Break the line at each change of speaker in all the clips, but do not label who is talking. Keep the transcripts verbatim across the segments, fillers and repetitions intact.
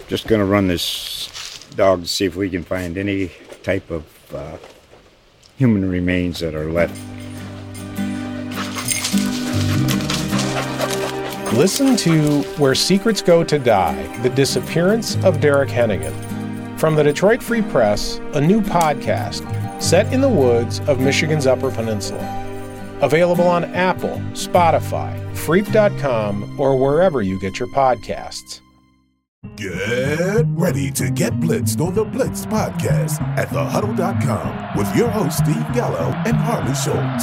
just going to run this dog to see if we can find any type of uh, human remains that are left.
Listen to Where Secrets Go to Die, The Disappearance of Derek Hennigan. From the Detroit Free Press, a new podcast set in the woods of Michigan's Upper Peninsula. Available on Apple, Spotify, Freep dot com, or wherever you get your podcasts.
Get ready to get blitzed on the Blitz podcast at the huddle dot com with your hosts Steve Gallo and Harley Schultz.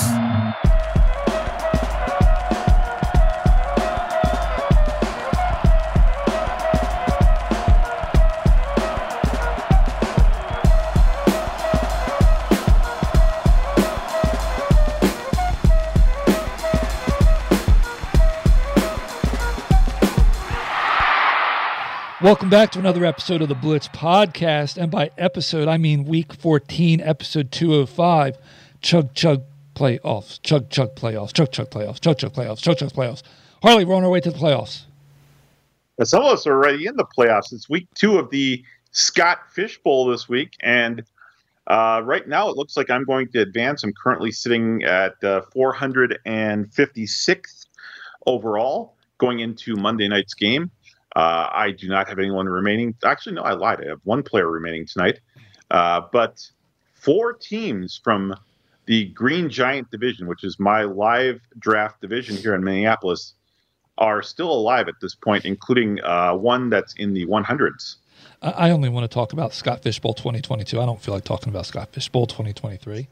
Welcome back to another episode of the Blitz Podcast, and by episode, I mean week fourteen, episode two oh five, Chug Chug Playoffs, Chug Chug Playoffs, Chug Chug Playoffs, Chug Chug Playoffs, Chug Chug Playoffs. Harley, we're on our way to the playoffs.
Some of us are already in the playoffs. It's week two of the Scott Fish Bowl this week, and uh, right now it looks like I'm going to advance. I'm currently sitting at uh, four hundred fifty-sixth overall going into Monday night's game. Uh, I do not have anyone remaining. Actually, no, I lied. I have one player remaining tonight. Uh, but four teams from the Green Giant division, which is my live draft division here in Minneapolis, are still alive at this point, including uh, one that's in the hundreds.
I only want to talk about Scott Fish Bowl twenty twenty-two. I don't feel like talking about Scott Fish Bowl twenty twenty-three.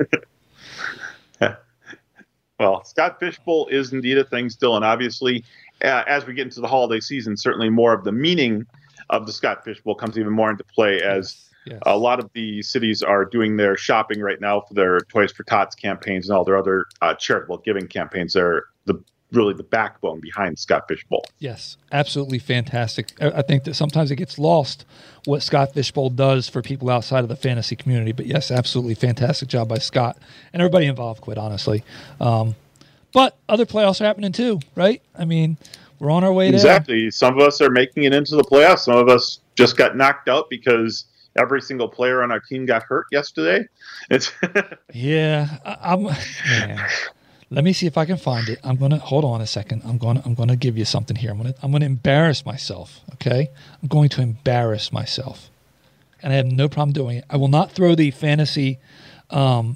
Well, Scott Fish Bowl is indeed a thing still, and obviously, uh, as we get into the holiday season, certainly more of the meaning of the Scott Fish Bowl comes even more into play as yes. Yes. a lot of the cities are doing their shopping right now for their Toys for Tots campaigns and all their other uh, charitable giving campaigns. They're the really the backbone behind Scott Fish Bowl.
Yes, absolutely fantastic. I think that sometimes it gets lost what Scott Fish Bowl does for people outside of the fantasy community. But yes, absolutely fantastic job by Scott and everybody involved, quite honestly. Um, but other playoffs are happening too, right? I mean, we're on our way to
Exactly. Some of us are making it into the playoffs. Some of us just got knocked out because every single player on our team got hurt yesterday. It's
yeah, I, I'm man. Let me see if I can find it. I'm gonna hold on a second. I'm gonna I'm gonna give you something here. I'm gonna I'm gonna embarrass myself. Okay, I'm going to embarrass myself, and I have no problem doing it. I will not throw the fantasy, um,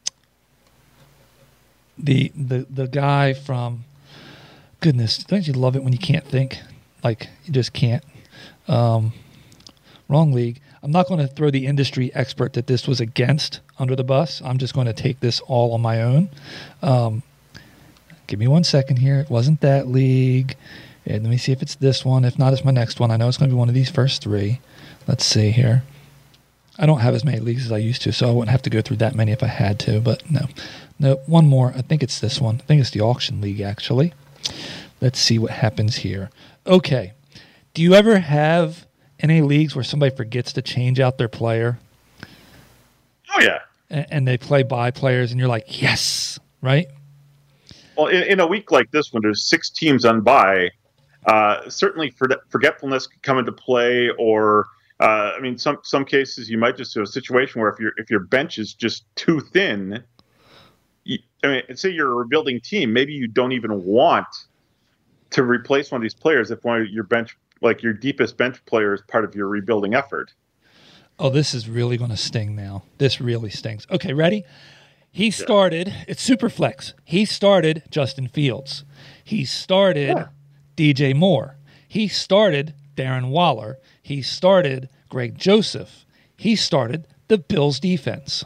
the the the guy from. Goodness, don't you love it when you can't think? Like you just can't. Um, wrong league. I'm not going to throw the industry expert that this was against under the bus. I'm just going to take this all on my own. Um, give me one second here. It wasn't that league. And let me see if it's this one. If not, it's my next one. I know it's going to be one of these first three. Let's see here. I don't have as many leagues as I used to, so I wouldn't have to go through that many if I had to. But no. No, one more. I think it's this one. I think it's the auction league, actually. Let's see what happens here. Okay. Do you ever have any leagues where somebody forgets to change out their player?
Oh, yeah.
And, and they play by players, and you're like, yes, right?
Well, in, in a week like this, when there's six teams on bye, uh, certainly for, forgetfulness could come into play, or uh, I mean, some some cases you might just have a situation where if your if your bench is just too thin, you, I mean, say you're a rebuilding team, maybe you don't even want to replace one of these players if one of your bench. Like your deepest bench player is part of your rebuilding effort.
Oh, this is really going to sting now. This really stings. Okay, ready? He started, yeah. It's super flex. He started Justin Fields. He started yeah. D J Moore. He started Darren Waller. He started Greg Joseph. He started the Bills defense.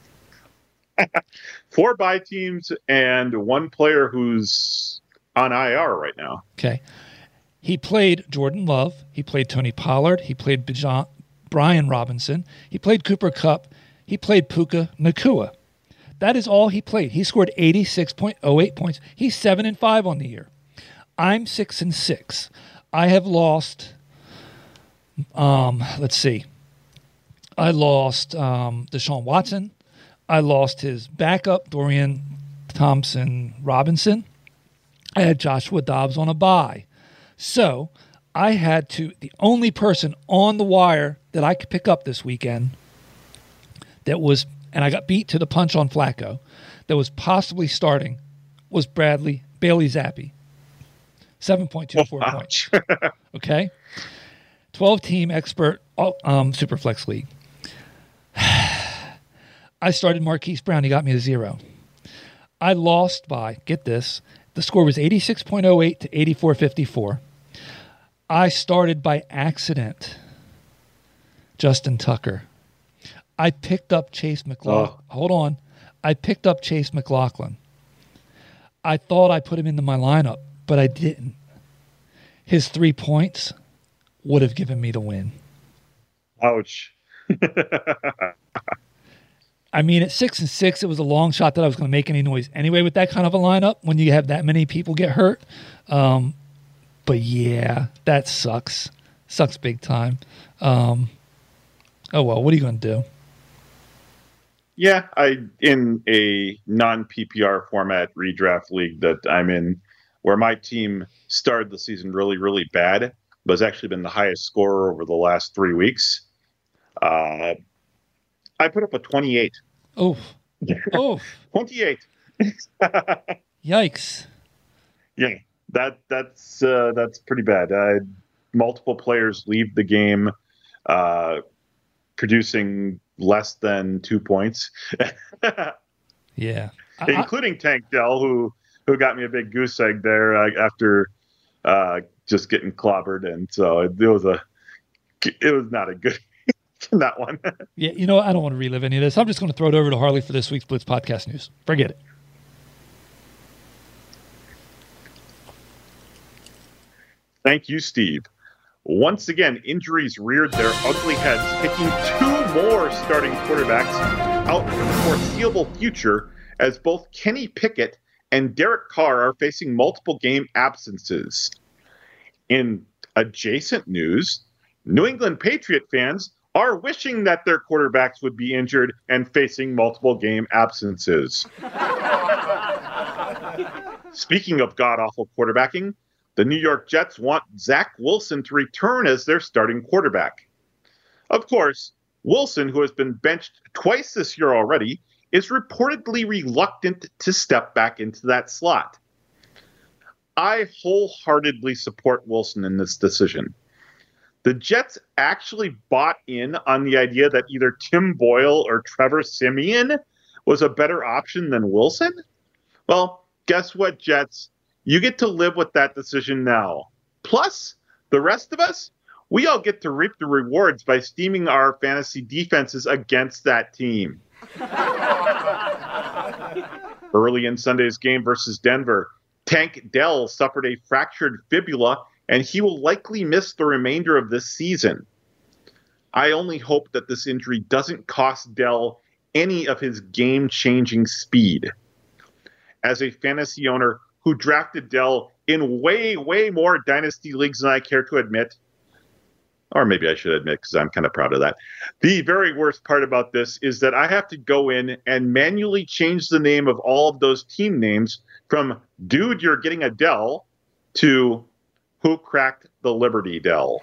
Four bye teams and one player who's on I R right now.
Okay. He played Jordan Love. He played Tony Pollard. He played Bijan, Brian Robinson. He played Cooper Kupp. He played Puka Nacua. That is all he played. He scored eighty-six point oh eight points. He's seven and five on the year. I'm six and six. I have lost. Um, let's see. I lost um, Deshaun Watson. I lost his backup Dorian Thompson Robinson. I had Joshua Dobbs on a bye. So I had to, the only person on the wire that I could pick up this weekend that was, and I got beat to the punch on Flacco, that was possibly starting was Bradley, Bailey Zappi. seven point two four points. Okay? twelve-team expert um, Superflex League. I started Marquise Brown. He got me a zero. I lost by, get this, the score was eighty-six point oh eight to eighty-four fifty-four. I started by accident Justin Tucker. I picked up Chase McLaughlin. Oh. Hold on. I picked up Chase McLaughlin. I thought I put him into my lineup, but I didn't. His three points would have given me the win.
Ouch.
I mean, at six and six, it was a long shot that I was going to make any noise anyway with that kind of a lineup when you have that many people get hurt. Um, but yeah, that sucks. Sucks big time. Um, oh, well, what are you going to do?
Yeah, I in a non-P P R format redraft league that I'm in, where my team started the season really, really bad, but has actually been the highest scorer over the last three weeks. Uh, I put up a twenty-eight.
Oh, oh,
twenty-eight.
Yikes!
Yeah, that that's uh, that's pretty bad. Uh, multiple players leave the game, uh, producing less than two points.
Yeah,
including I, Tank Dell, who who got me a big goose egg there uh, after uh, just getting clobbered, and so it, it was a it was not a good. That one.
Yeah, you know, I don't want to relive any of this. I'm just going to throw it over to Harley for this week's Blitz Podcast News. Forget it.
Thank you, Steve. Once again, injuries reared their ugly heads, picking two more starting quarterbacks out for the foreseeable future as both Kenny Pickett and Derek Carr are facing multiple game absences. In adjacent news, New England Patriot fans are wishing that their quarterbacks would be injured and facing multiple game absences. Speaking of god-awful quarterbacking, the New York Jets want Zach Wilson to return as their starting quarterback. Of course, Wilson, who has been benched twice this year already, is reportedly reluctant to step back into that slot. I wholeheartedly support Wilson in this decision. The Jets actually bought in on the idea that either Tim Boyle or Trevor Siemian was a better option than Wilson. Well, guess what, Jets? You get to live with that decision now. Plus, the rest of us, we all get to reap the rewards by steaming our fantasy defenses against that team. Early in Sunday's game versus Denver, Tank Dell suffered a fractured fibula, and he will likely miss the remainder of this season. I only hope that this injury doesn't cost Dell any of his game-changing speed. As a fantasy owner who drafted Dell in way, way more dynasty leagues than I care to admit, or maybe I should admit because I'm kind of proud of that, the very worst part about this is that I have to go in and manually change the name of all of those team names from Dude, You're Getting a Dell to Who Cracked the Liberty Dell?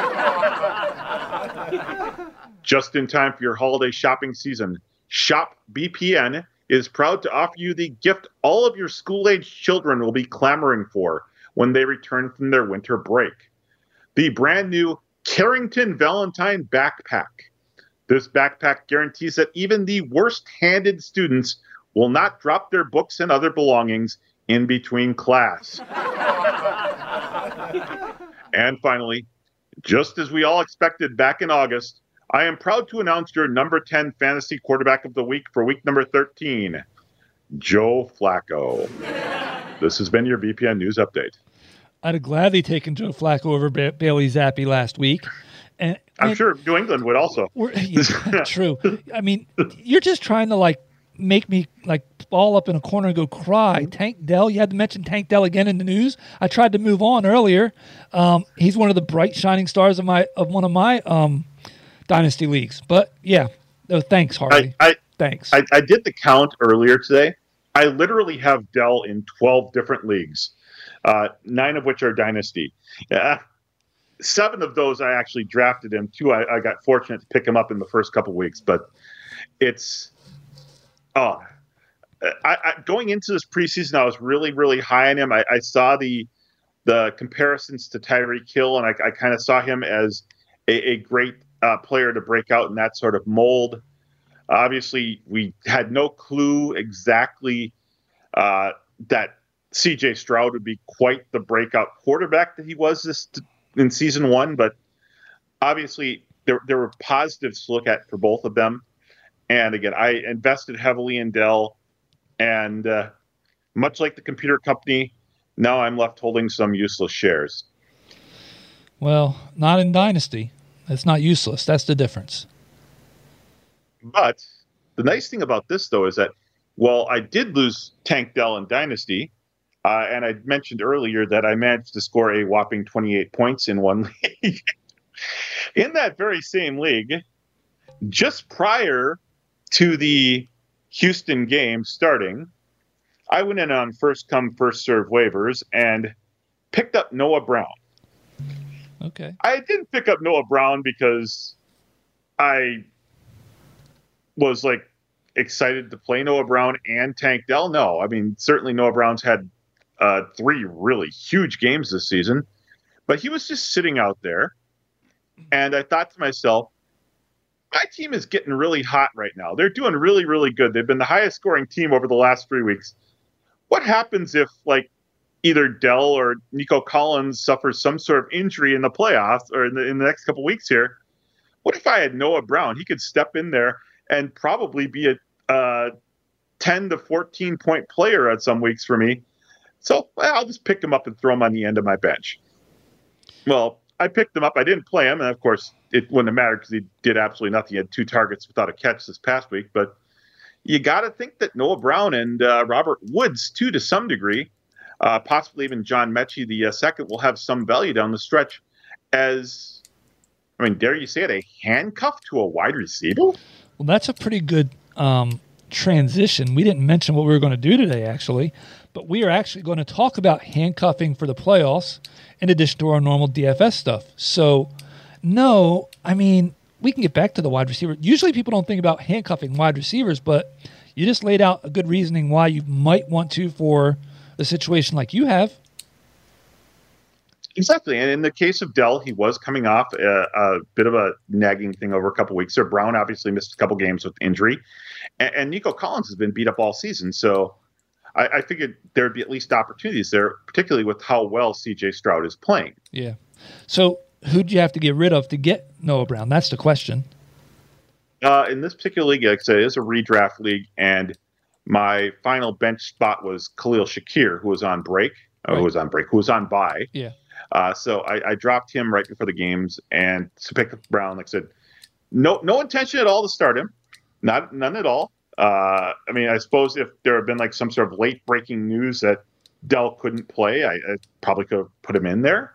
Just in time for your holiday shopping season, Shop B P N is proud to offer you the gift all of your school-age children will be clamoring for when they return from their winter break. The brand new Carrington Valentine Backpack. This backpack guarantees that even the worst-handed students will not drop their books and other belongings in between class. And finally, just as we all expected back in August, I am proud to announce your number ten fantasy quarterback of the week for week number thirteen, Joe Flacco. This has been your B P N News Update.
I'd have gladly taken Joe Flacco over ba- Bailey Zappi last week. And,
I'm
and
sure New England would also.
Yeah, true. I mean, you're just trying to, like, make me, like, ball up in a corner and go cry. Tank Dell, you had to mention Tank Dell again in the news. I tried to move on earlier. Um, he's one of the bright, shining stars of my of one of my um, dynasty leagues. But, yeah, oh, thanks, Harley.
I, I,
thanks.
I, I did the count earlier today. I literally have Dell in twelve different leagues, uh, nine of which are dynasty. Yeah. seven of those I actually drafted him. Two, I, I got fortunate to pick him up in the first couple weeks. But it's oh, I, I, going into this preseason, I was really, really high on him. I, I saw the the comparisons to Tyreek Hill, and I, I kind of saw him as a, a great uh, player to break out in that sort of mold. Obviously, we had no clue exactly uh, that C J Stroud would be quite the breakout quarterback that he was this in season one, but obviously there there were positives to look at for both of them. And again, I invested heavily in Dell, and uh, much like the computer company, now I'm left holding some useless shares.
Well, not in Dynasty. It's not useless. That's the difference.
But the nice thing about this, though, is that, well, I did lose Tank Dell in Dynasty, uh, and I mentioned earlier that I managed to score a whopping twenty-eight points in one league. In that very same league, just prior to the Houston game starting, I went in on first come, first serve waivers and picked up Noah Brown.
Okay.
I didn't pick up Noah Brown because I was like excited to play Noah Brown and Tank Dell. No, I mean, certainly Noah Brown's had uh, three really huge games this season, but he was just sitting out there. And I thought to myself, my team is getting really hot right now. They're doing really, really good. They've been the highest scoring team over the last three weeks. What happens if, like, either Dell or Nico Collins suffers some sort of injury in the playoffs or in the, in the next couple weeks here? What if I had Noah Brown? He could step in there and probably be a uh, ten to fourteen point player at some weeks for me. So well, I'll just pick him up and throw him on the end of my bench. Well, I picked him up. I didn't play him. And, of course, it wouldn't have mattered because he did absolutely nothing. He had two targets without a catch this past week. But you got to think that Noah Brown and uh, Robert Woods, too, to some degree, uh, possibly even John Mechie, the uh, second, will have some value down the stretch as, I mean, dare you say it, a handcuff to a wide receiver?
Well, that's a pretty good um, transition. We didn't mention what we were going to do today, actually, but we are actually going to talk about handcuffing for the playoffs in addition to our normal D F S stuff. So, no, I mean, we can get back to the wide receiver. Usually people don't think about handcuffing wide receivers, but you just laid out a good reasoning why you might want to for a situation like you have.
Exactly. And in the case of Dell, he was coming off a, a bit of a nagging thing over a couple weeks. So Brown obviously missed a couple games with injury. And, and Nico Collins has been beat up all season. So I, I figured there would be at least opportunities there, particularly with how well C J Stroud is playing.
Yeah. So who'd you have to get rid of to get Noah Brown? That's the question.
Uh, in this particular league, like I said, it's a redraft league. And my final bench spot was Khalil Shakir, who was on break. Right. Who was on break, who was on bye.
Yeah.
Uh, so I, I dropped him right before the games and to pick up Brown. Like I said, no no intention at all to start him. Not none at all. Uh, I mean, I suppose if there had been like some sort of late breaking news that Dell couldn't play, I, I probably could have put him in there.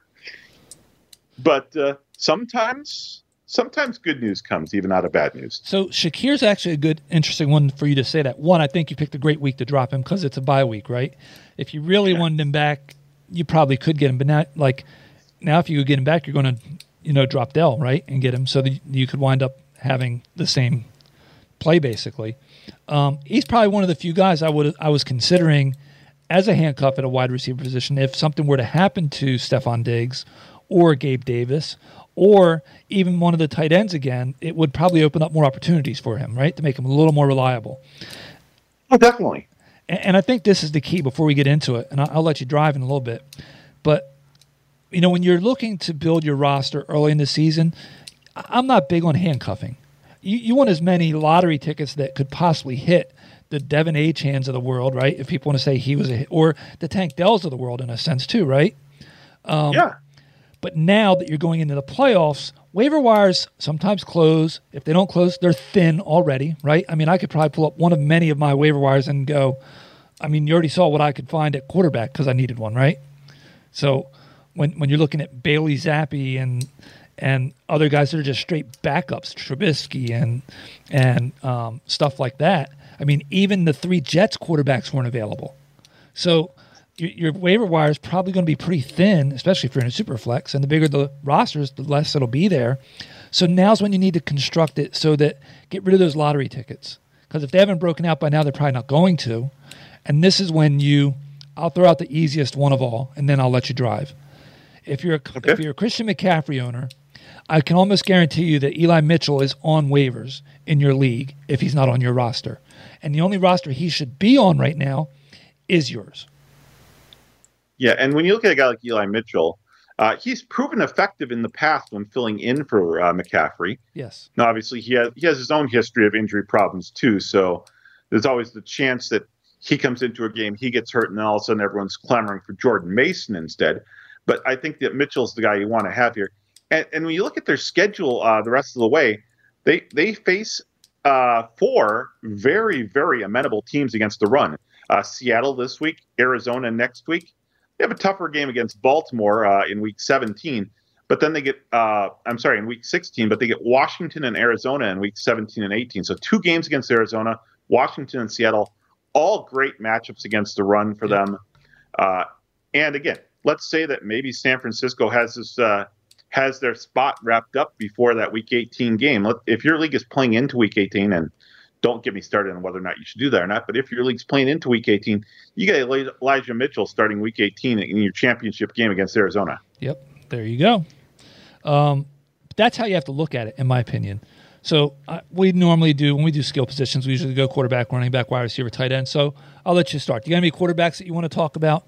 But uh, sometimes sometimes good news comes even out of bad news.
So Shakir's actually a good, interesting one for you to say that. One, I think you picked a great week to drop him because it's a bye week, right? If you really yeah. wanted him back, you probably could get him, but not like now. If you could get him back, you're going to, you know, drop Dell, right, and get him so that you could wind up having the same play basically. Um, he's probably one of the few guys I would I was considering as a handcuff at a wide receiver position if something were to happen to Stephon Diggs or Gabe Davis or even one of the tight ends again. It would probably open up more opportunities for him, right, to make him a little more reliable.
Oh, definitely.
And I think this is the key before we get into it, and I'll let you drive in a little bit. But, you know, when you're looking to build your roster early in the season, I'm not big on handcuffing. You, you want as many lottery tickets that could possibly hit the Devin Achans of the world, right? If people want to say he was a hit, or the Tank Dells of the world in a sense too, right? Um,
yeah.
But now that you're going into the playoffs, waiver wires sometimes close. If they don't close, they're thin already, right? I mean, I could probably pull up one of many of my waiver wires and go, I mean, you already saw what I could find at quarterback because I needed one, right? So when when you're looking at Bailey Zappi and and other guys that are just straight backups, Trubisky and and um, stuff like that, I mean, even the three Jets quarterbacks weren't available. So your, your waiver wire is probably going to be pretty thin, especially if you're in a super flex. And the bigger the rosters, the less it'll be there. So now's when you need to construct it so that get rid of those lottery tickets. Because if they haven't broken out by now, they're probably not going to. And this is when you, I'll throw out the easiest one of all, and then I'll let you drive. If you're a, okay. if you're a Christian McCaffrey owner, I can almost guarantee you that Eli Mitchell is on waivers in your league if he's not on your roster. And the only roster he should be on right now is yours.
Yeah, and when you look at a guy like Eli Mitchell, uh, he's proven effective in the past when filling in for uh, McCaffrey.
Yes.
Now, obviously, he has, he has his own history of injury problems, too, so there's always the chance that he comes into a game, he gets hurt, and then all of a sudden everyone's clamoring for Jordan Mason instead. But I think that Mitchell's the guy you want to have here. And, and when you look at their schedule uh, the rest of the way, they, they face uh, four very, very amenable teams against the run. Uh, Seattle this week, Arizona next week. They have a tougher game against Baltimore uh, in week seventeen, but then they get, uh, I'm sorry, in week sixteen, but they get Washington and Arizona in week seventeen and eighteen. So two games against Arizona, Washington and Seattle, all great matchups against the run for them. Uh, and again, let's say that maybe San Francisco has this, uh, has their spot wrapped up before that week eighteen game. If your league is playing into week eighteen, and don't get me started on whether or not you should do that or not, but if your league's playing into week eighteen, you got Elijah Mitchell starting week eighteen in your championship game against Arizona.
Yep, there you go. Um, that's how you have to look at it, in my opinion. So uh, we normally do, when we do skill positions, we usually go quarterback, running back, wide receiver, tight end. So I'll let you start. Do you got any quarterbacks that you want to talk about?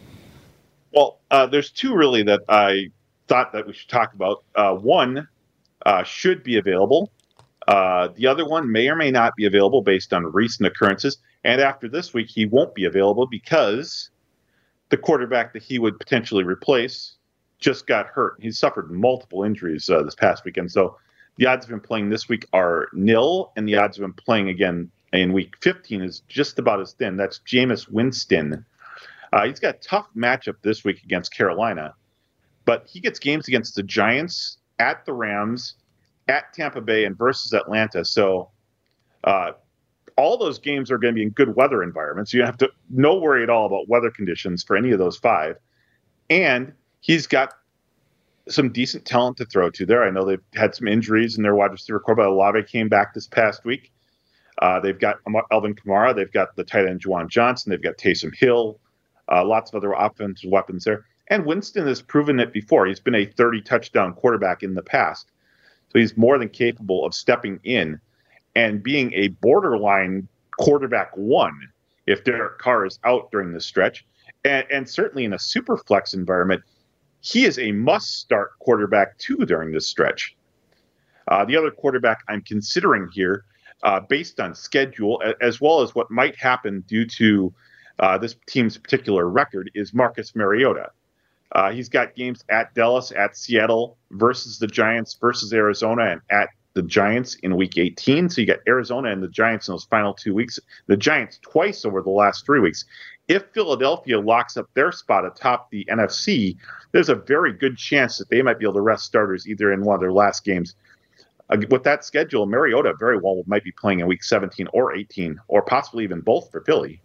Well, uh, there's two really that I thought that we should talk about. Uh, one uh, should be available. Uh, the other one may or may not be available based on recent occurrences. And after this week, he won't be available because the quarterback that he would potentially replace just got hurt. He's suffered multiple injuries uh, this past weekend. So the odds of him playing this week are nil, and the odds of him playing again in week fifteen is just about as thin. That's Jameis Winston. Uh, he's got a tough matchup this week against Carolina, but he gets games against the Giants, at the Rams, at Tampa Bay, and versus Atlanta. So uh, all those games are going to be in good weather environments. You have to no worry at all about weather conditions for any of those five. And he's got some decent talent to throw to there. I know they've had some injuries in their wide receiver core, but Olave came back this past week. Uh, they've got Alvin Kamara. They've got the tight end Juwan Johnson. They've got Taysom Hill. Uh, lots of other offensive weapons there. And Winston has proven it before. He's been a thirty-touchdown quarterback in the past. So he's more than capable of stepping in and being a borderline quarterback one if Derek Carr is out during this stretch. And, and certainly in a super flex environment, he is a must-start quarterback two during this stretch. Uh, the other quarterback I'm considering here, uh, based on schedule, as well as what might happen due to uh, this team's particular record, is Marcus Mariota. Uh, he's got games at Dallas, at Seattle, versus the Giants, versus Arizona, and at the Giants in week eighteen. So you got Arizona and the Giants in those final two weeks. The Giants twice over the last three weeks. If Philadelphia locks up their spot atop the N F C, there's a very good chance that they might be able to rest starters either in one of their last games. Uh, with that schedule, Mariota very well might be playing in week seventeen or eighteen, or possibly even both for Philly.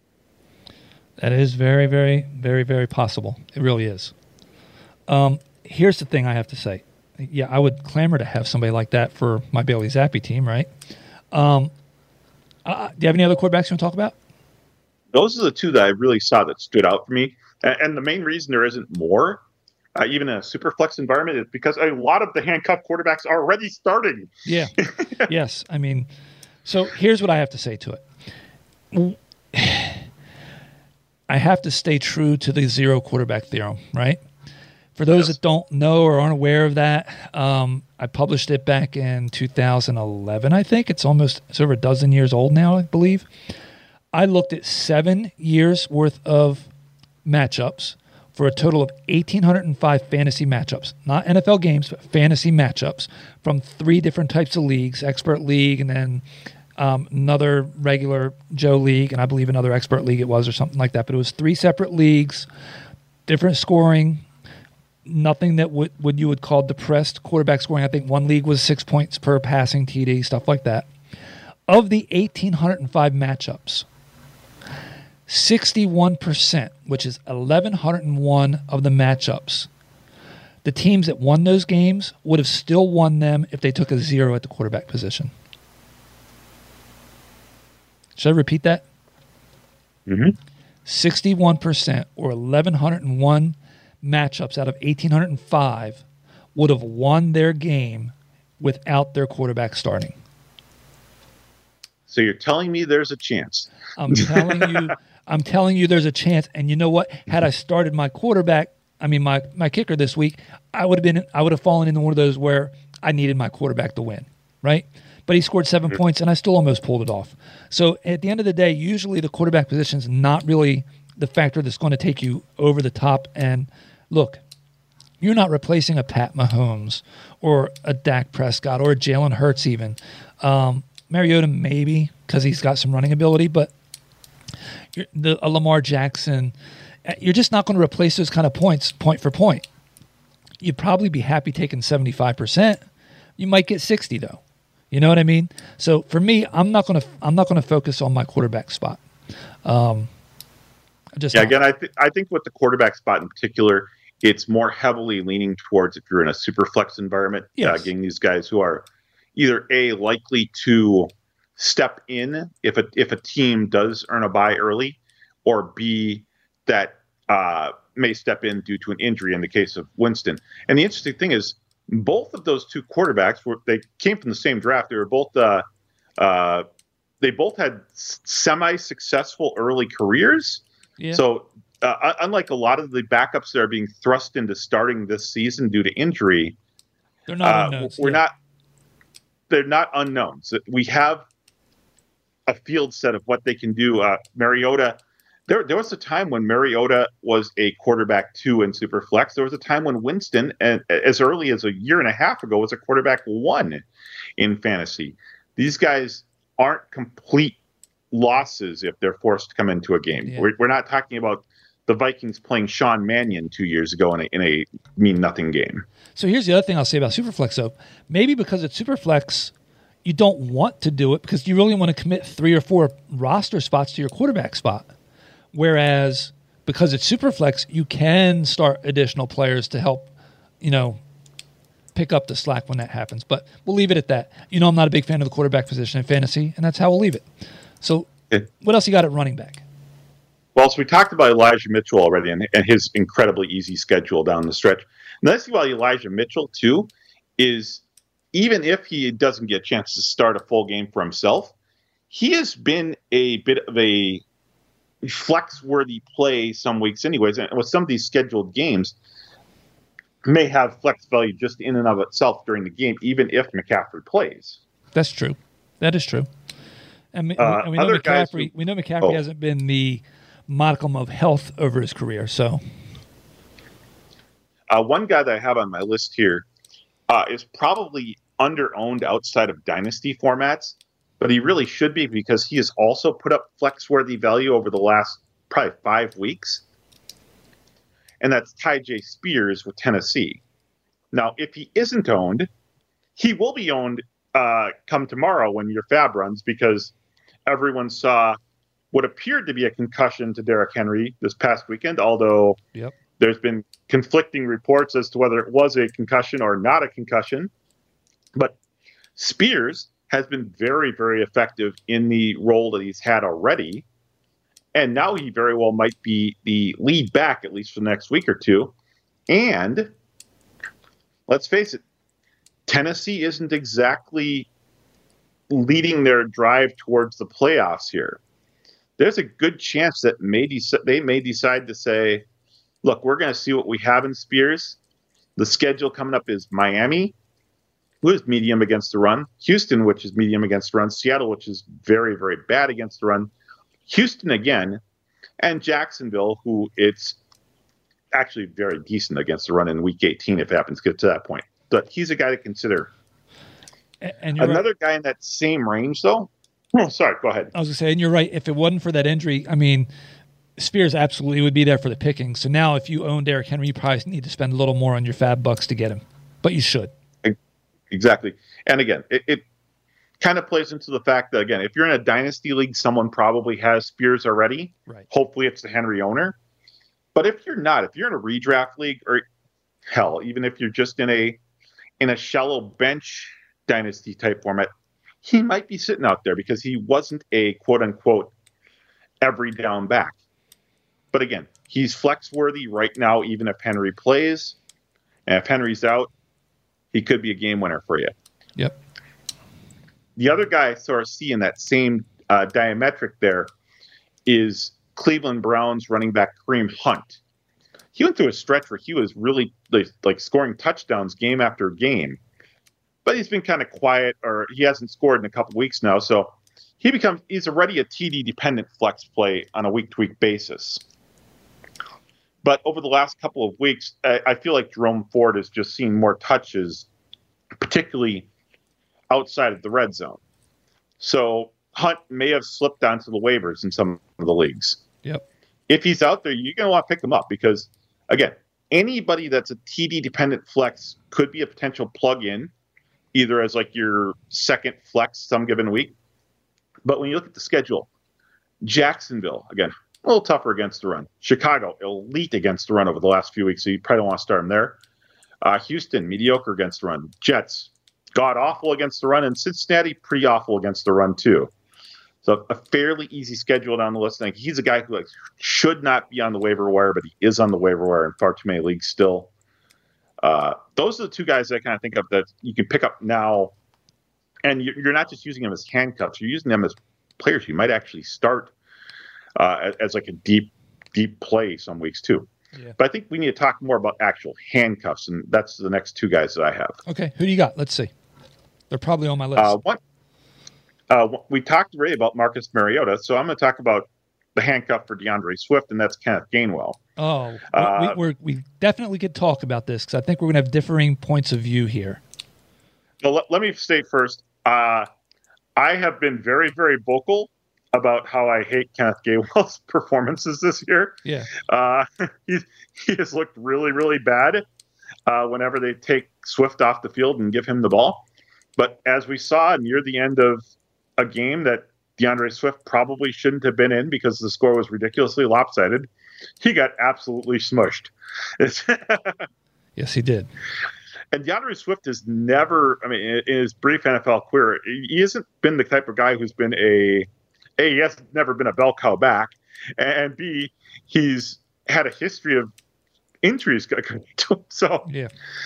That is very, very, very, very possible. It really is. Um, here's the thing I have to say. Yeah, I would clamor to have somebody like that for my Bailey Zappi team, right? Um, uh, do you have any other quarterbacks you want to talk about?
Those are the two that I really saw that stood out for me. And, and the main reason there isn't more, uh, even in a super flex environment, is because a lot of the handcuffed quarterbacks are already starting.
Yeah. Yes. I mean, so here's what I have to say to it. I have to stay true to the zero quarterback theorem, right? For those yes. that don't know or aren't aware of that, um, I published it back in two thousand eleven, I think. It's almost it's over a dozen years old now, I believe. I looked at seven years worth of matchups for a total of one thousand eight hundred five fantasy matchups. Not N F L games, but fantasy matchups from three different types of leagues, expert league, and then um, another regular Joe league, and I believe another expert league it was or something like that. But it was three separate leagues, different scoring, nothing that would, would you would call depressed quarterback scoring. I think one league was six points per passing T D, stuff like that. Of the one thousand eight hundred five matchups, sixty-one percent, which is eleven oh one of the matchups, the teams that won those games would have still won them if they took a zero at the quarterback position. Should I repeat that?
Mm-hmm.
sixty-one percent or eleven oh one matchups out of eighteen oh five would have won their game without their quarterback starting.
So you're telling me there's a chance?
I'm telling you, I'm telling you there's a chance. And you know what? Had I started my quarterback, I mean my, my kicker this week, I would have been I would have fallen into one of those where I needed my quarterback to win, right? But he scored seven points, and I still almost pulled it off. So at the end of the day, usually the quarterback position is not really the factor that's going to take you over the top. And look, you're not replacing a Pat Mahomes or a Dak Prescott or a Jalen Hurts even. Um, Mariota maybe because he's got some running ability, but you're, the, a Lamar Jackson, you're just not going to replace those kind of points point for point. You'd probably be happy taking seventy-five percent. You might get sixty though. You know what I mean? So for me, I'm not going to I'm not going to focus on my quarterback spot. Um, just
yeah,
not.
again, I th- I think with the quarterback spot in particular, it's more heavily leaning towards if you're in a super flex environment,
Yes.
uh, getting these guys who are either A, likely to step in if a if a team does earn a bye early, or B, that uh, may step in due to an injury in the case of Winston. And the interesting thing is, both of those two quarterbacks were they came from the same draft. They were both uh, uh, they both had semi-successful early careers.
Yeah.
So uh, unlike a lot of the backups that are being thrust into starting this season due to injury,
They're not
uh,
unknowns.
we're
yeah.
not. They're not unknowns. We have a field set of what they can do. Uh, Mariota. There, there was a time when Mariota was a quarterback two in Superflex. There was a time when Winston, and as early as a year and a half ago, was a quarterback one in fantasy. These guys aren't complete losses if they're forced to come into a game.
Yeah.
We're, we're not talking about the Vikings playing Sean Mannion two years ago in a, in a mean nothing game.
So here's the other thing I'll say about Superflex, though. Maybe because it's Superflex, you don't want to do it because you really want to commit three or four roster spots to your quarterback spot. Whereas because it's Superflex, you can start additional players to help, you know, pick up the slack when that happens. But we'll leave it at that. You know, I'm not a big fan of the quarterback position in fantasy, and that's how we'll leave it. So what else you got at running back?
Well, so we talked about Elijah Mitchell already and, and his incredibly easy schedule down the stretch. The nice thing about Elijah Mitchell, too, is even if he doesn't get a chance to start a full game for himself, he has been a bit of a flex-worthy play some weeks anyways. And with some of these scheduled games, may have flex value just in and of itself during the game, even if McCaffrey plays.
That's true. That is true. And,
Uh,
and we know
other guys
McCaffrey.
who-
we know McCaffrey
oh.
hasn't been the modicum of health over his career. So
Uh, one guy that I have on my list here uh, is probably under-owned outside of dynasty formats, but he really should be because he has also put up flex-worthy value over the last probably five weeks. And that's Tyjae Spears with Tennessee. Now, if he isn't owned, he will be owned uh, come tomorrow when your fab runs because everyone saw what appeared to be a concussion to Derrick Henry this past weekend, although
yep.
there's been conflicting reports as to whether it was a concussion or not a concussion. But Spears has been very, very effective in the role that he's had already. And now he very well might be the lead back, at least for the next week or two. And let's face it, Tennessee isn't exactly leading their drive towards the playoffs here. There's a good chance that may de- they may decide to say, look, we're going to see what we have in Spears. The schedule coming up is Miami, who is medium against the run, Houston, which is medium against the run, Seattle, which is very, very bad against the run, Houston again, and Jacksonville, who it's actually very decent against the run in week eighteen if it happens to get to that point. But he's a guy to consider.
And, and you're
Another
right.
guy in that same range, though. Oh, sorry, go ahead.
I was going to say, and you're right. If it wasn't for that injury, I mean, Spears absolutely would be there for the picking. So now if you own Derrick Henry, you probably need to spend a little more on your fab bucks to get him. But you should.
Exactly. And again, it, it kind of plays into the fact that, again, if you're in a dynasty league, someone probably has Spears already.
Right.
Hopefully it's the Henry owner. But if you're not, if you're in a redraft league, or hell, even if you're just in a in a shallow bench dynasty type format, he might be sitting out there because he wasn't a quote unquote every down back. But again, he's flex worthy right now, even if Henry plays. And if Henry's out, he could be a game winner for you.
Yep.
The other guy I sort of see in that same uh, diametric there is Cleveland Browns running back Kareem Hunt. He went through a stretch where he was really like, like scoring touchdowns game after game, but he's been kind of quiet, or he hasn't scored in a couple weeks now. So he becomes he's already a T D dependent flex play on a week to week basis. But over the last couple of weeks, I, I feel like Jerome Ford has just seen more touches, particularly outside of the red zone. So Hunt may have slipped onto the waivers in some of the leagues.
Yep.
If he's out there, you're going to want to pick him up because, again, anybody that's a T D-dependent flex could be a potential plug-in, either as like your second flex some given week. But when you look at the schedule, Jacksonville, again, a little tougher against the run. Chicago, elite against the run over the last few weeks, so you probably don't want to start him there. Uh, Houston, mediocre against the run. Jets, god-awful against the run. And Cincinnati, pretty awful against the run, too. So a fairly easy schedule down the list. Like, he's a guy who like, should not be on the waiver wire, but he is on the waiver wire in far too many leagues still. Uh, those are the two guys that I kind of think of that you can pick up now. And you're not just using them as handcuffs. You're using them as players you might actually start uh, as, as like a deep, deep play some weeks too.
Yeah. But
I think we need to talk more about actual handcuffs, and that's the next two guys that I have.
Okay, who do you got? Let's see. They're probably on my list.
Uh, one, uh, we talked already about Marcus Mariota, so I'm going to talk about the handcuff for DeAndre Swift, and that's Kenneth Gainwell.
Oh,
uh,
we, we're, we definitely could talk about this because I think we're going to have differing points of view here.
Well, let, let me state first, uh, I have been very, very vocal about how I hate Kenneth Gainwell's performances this year.
Yeah.
Uh, he, he has looked really, really bad uh, whenever they take Swift off the field and give him the ball. But as we saw near the end of a game that DeAndre Swift probably shouldn't have been in because the score was ridiculously lopsided, he got absolutely smushed.
Yes, he did.
And DeAndre Swift has never, I mean, in his brief N F L career, he hasn't been the type of guy who's been a, A, he has never been a bell cow back, and B, he's had a history of injuries. So,
yeah.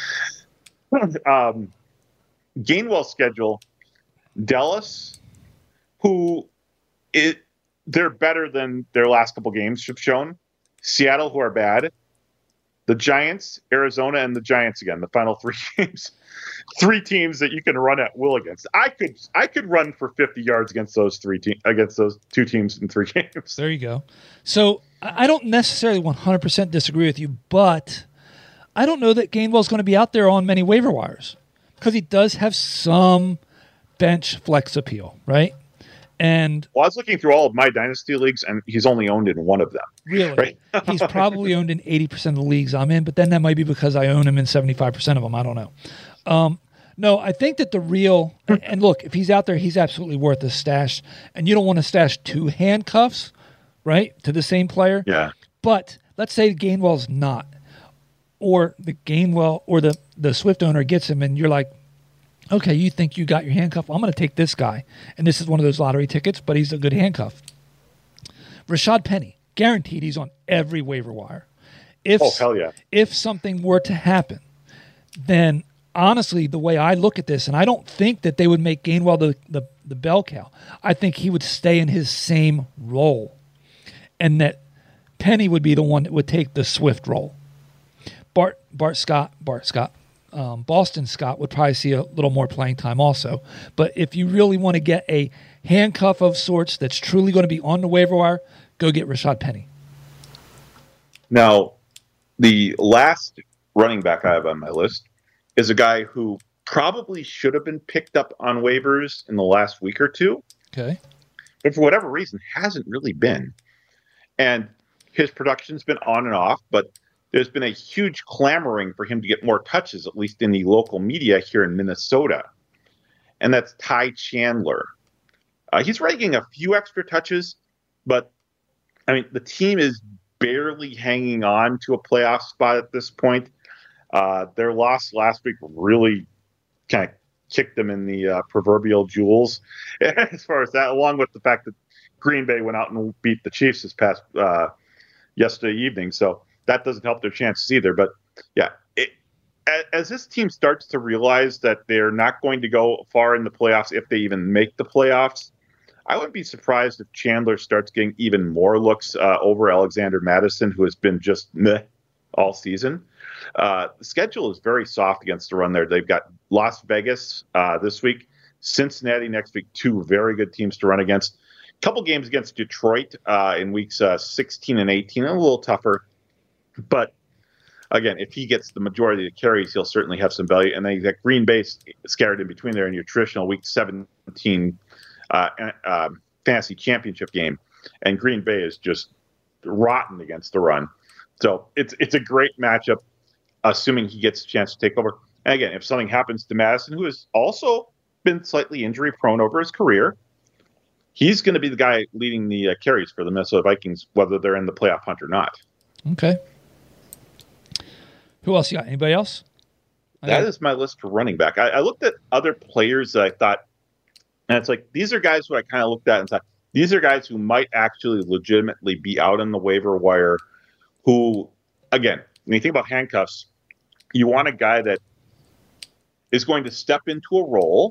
Um, Gainwell's schedule, Dallas, who it, they're better than their last couple games have shown. Seattle, who are bad. The Giants, Arizona, and the Giants again. The final three games, three teams that you can run at will against. I could, I could run for fifty yards against those three te- against those two teams in three games.
There you go. So I don't necessarily one hundred percent disagree with you, but I don't know that Gainwell's going to be out there on many waiver wires because he does have some bench flex appeal, right? And
well, I was looking through all of my dynasty leagues, and he's only owned in one of them.
Really,
right?
He's probably owned in eighty percent of the leagues I'm in, but then that might be because I own him in seventy-five percent of them. I don't know. Um, no, I think that the real and look, if he's out there, he's absolutely worth a stash. And you don't want to stash two handcuffs, right, to the same player.
Yeah.
But let's say Gainwell's not, or the Gainwell or the the Swift owner gets him, and you're like, okay, you think you got your handcuff? I'm going to take this guy. And this is one of those lottery tickets, but he's a good handcuff. Rashad Penny, guaranteed he's on every waiver wire. If,
oh, hell yeah.
If something were to happen, then honestly, the way I look at this, and I don't think that they would make Gainwell the, the, the bell cow. I think he would stay in his same role. And that Penny would be the one that would take the Swift role. Bart, Bart Scott, Bart Scott. Um, Boston Scott would probably see a little more playing time also. But if you really want to get a handcuff of sorts that's truly going to be on the waiver wire, go get Rashad Penny.
Now, the last running back I have on my list is a guy who probably should have been picked up on waivers in the last week or two.
Okay.
But for whatever reason, hasn't really been. And his production's been on and off, but there's been a huge clamoring for him to get more touches, at least in the local media here in Minnesota. and that's Ty Chandler. Uh, he's already getting a few extra touches, but I mean, the team is barely hanging on to a playoff spot at this point. Uh, their loss last week really kind of kicked them in the uh, proverbial jewels as far as that, along with the fact that Green Bay went out and beat the Chiefs this past uh, yesterday evening. So that doesn't help their chances either. But yeah, it, as this team starts to realize that they're not going to go far in the playoffs, if they even make the playoffs, I wouldn't be surprised if Chandler starts getting even more looks uh, over Alexander Mattison, who has been just meh all season. Uh, the schedule is very soft against the run there. They've got Las Vegas uh, this week, Cincinnati next week, two very good teams to run against. A couple games against Detroit uh, in weeks uh, sixteen and eighteen, a little tougher. But again, if he gets the majority of the carries, he'll certainly have some value. And then you've got Green Bay scattered in between there in your traditional week seventeen uh, uh, fantasy championship game. And Green Bay is just rotten against the run. So it's it's a great matchup, assuming he gets a chance to take over. And again, if something happens to Madison, who has also been slightly injury prone over his career, he's going to be the guy leading the uh, carries for the Minnesota Vikings, whether they're in the playoff hunt or not.
Okay. Who else you got? Anybody else? I
That
got-
is my list for running back. I, I looked at other players that I thought, and it's like, these are guys who I kind of looked at and thought, these are guys who might actually legitimately be out on the waiver wire, who, again, when you think about handcuffs, you want a guy that is going to step into a role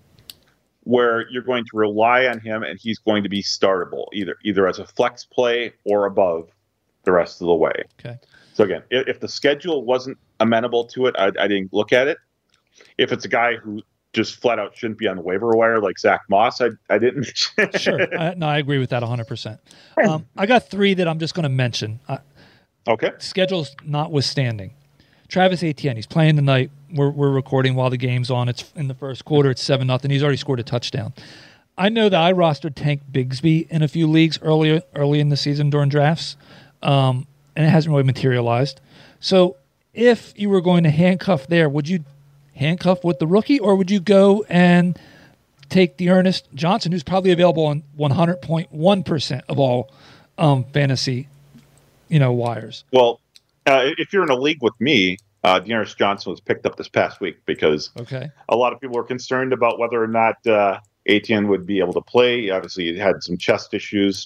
where you're going to rely on him and he's going to be startable, either either as a flex play or above the rest of the way.
Okay.
So again, if, if the schedule wasn't amenable to it, I, I didn't look at it. If it's a guy who just flat out shouldn't be on the waiver wire like Zach Moss, I, I didn't.
Sure. I, no, I agree with that one hundred percent. Um, I got three that I'm just going to mention. Uh,
Okay.
schedules notwithstanding. Travis Etienne, he's playing tonight. We're, we're recording while the game's on. It's in the first quarter. It's seven nothing. He's already scored a touchdown. I know that I rostered Tank Bigsby in a few leagues earlier early in the season during drafts, um, and it hasn't really materialized. So if you were going to handcuff there, would you handcuff with the rookie, or would you go and take the Ernest Johnson, who's probably available on one hundred point one percent of all um, fantasy, you know, wires?
Well, uh, if you're in a league with me, uh, Dearness Johnson was picked up this past week because
Okay.
a lot of people were concerned about whether or not uh, Etienne would be able to play. Obviously, he had some chest issues,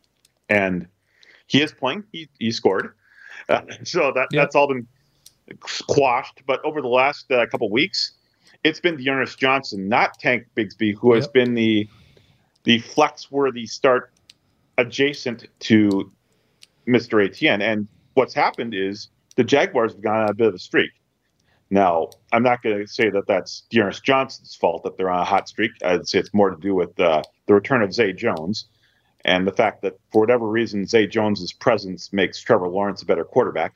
and he is playing. He, he scored. Uh, so that
Yep.
that's all been quashed. But over the last uh, couple weeks, it's been Dearness Johnson, not Tank Bigsby, who has
Yep.
been the the flex-worthy start adjacent to Mister Etienne. And what's happened is the Jaguars have gone on a bit of a streak. Now, I'm not going to say that that's Dearness Johnson's fault that they're on a hot streak. I'd say it's more to do with uh, the return of Zay Jones and the fact that, for whatever reason, Zay Jones's presence makes Trevor Lawrence a better quarterback.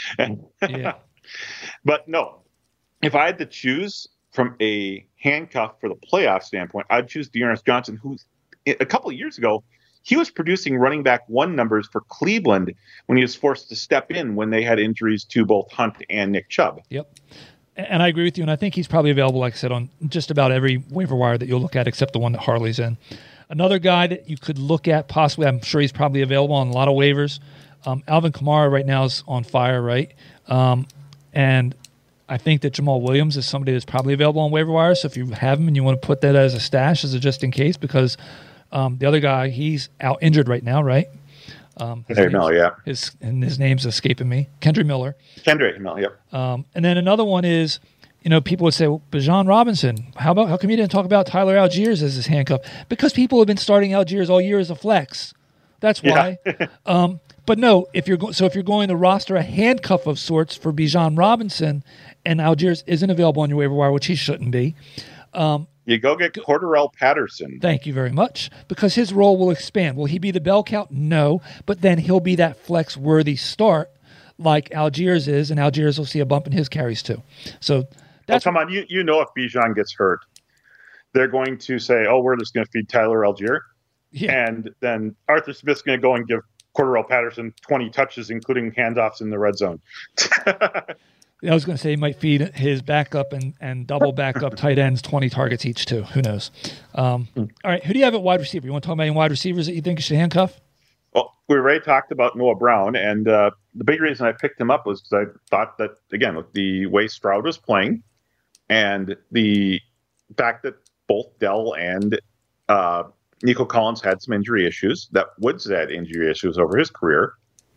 Yeah.
But no, if I had to choose from a handcuff for the playoff standpoint, I'd choose Dearness Johnson, who a couple of years ago, he was producing running back one numbers for Cleveland when he was forced to step in when they had injuries to both Hunt and Nick Chubb.
Yep. And I agree with you. And I think he's probably available, like I said, on just about every waiver wire that you'll look at, except the one that Harley's in. Another guy that you could look at, possibly, I'm sure he's probably available on a lot of waivers. Um, Alvin Kamara right now is on fire, right? Um, and I think that Jamal Williams is somebody that's probably available on waiver wires. So if you have him and you want to put that as a stash, as a just in case, because um, the other guy, he's out injured right now, right? Um, his
Hey,
name's-
no, yeah.
His, and his name's escaping me. Kendry Miller.
Kendrick, no, yep.
Um, and then another one is, you know, people would say, well, Bijan Robinson, how about, how come you didn't talk about Tyler Algiers as his handcuff? Because people have been starting Algiers all year as a flex. That's why. um, but no, if you're go- so if you're going to roster a handcuff of sorts for Bijan Robinson and Algiers isn't available on your waiver wire, which he shouldn't be,
You go get Cordarrelle Patterson.
thank you very much, because his role will expand. Will he be the bell count? No, but then he'll be that flex-worthy start like Algiers is, and Algiers will see a bump in his carries too. So
Oh,
that's
come on. You you know if Bijan gets hurt, they're going to say, oh, we're just going to feed Tyler Algier.
yeah.
And then Arthur Smith's going to go and give Cordarrelle Patterson twenty touches, including handoffs in the red zone.
I was going to say he might feed his backup and, and double backup tight ends twenty targets each too. Who knows? Um, all right, who do you have at wide receiver? You want to talk about any wide receivers that you think you should handcuff?
Well, we already talked about Noah Brown, and uh, the big reason I picked him up was because I thought that, again, with the way Stroud was playing and the fact that both Dell and uh, Nico Collins had some injury issues, that Woods had injury issues over his career,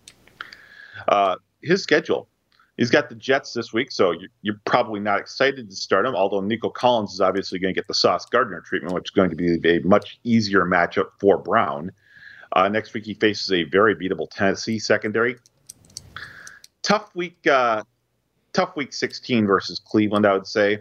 uh, his schedule. He's got the Jets this week, so you're, you're probably not excited to start him, although Nico Collins is obviously going to get the Sauce Gardner treatment, which is going to be a much easier matchup for Brown. Uh, next week, he faces a very beatable Tennessee secondary. Tough week uh, tough week sixteen versus Cleveland, I would say.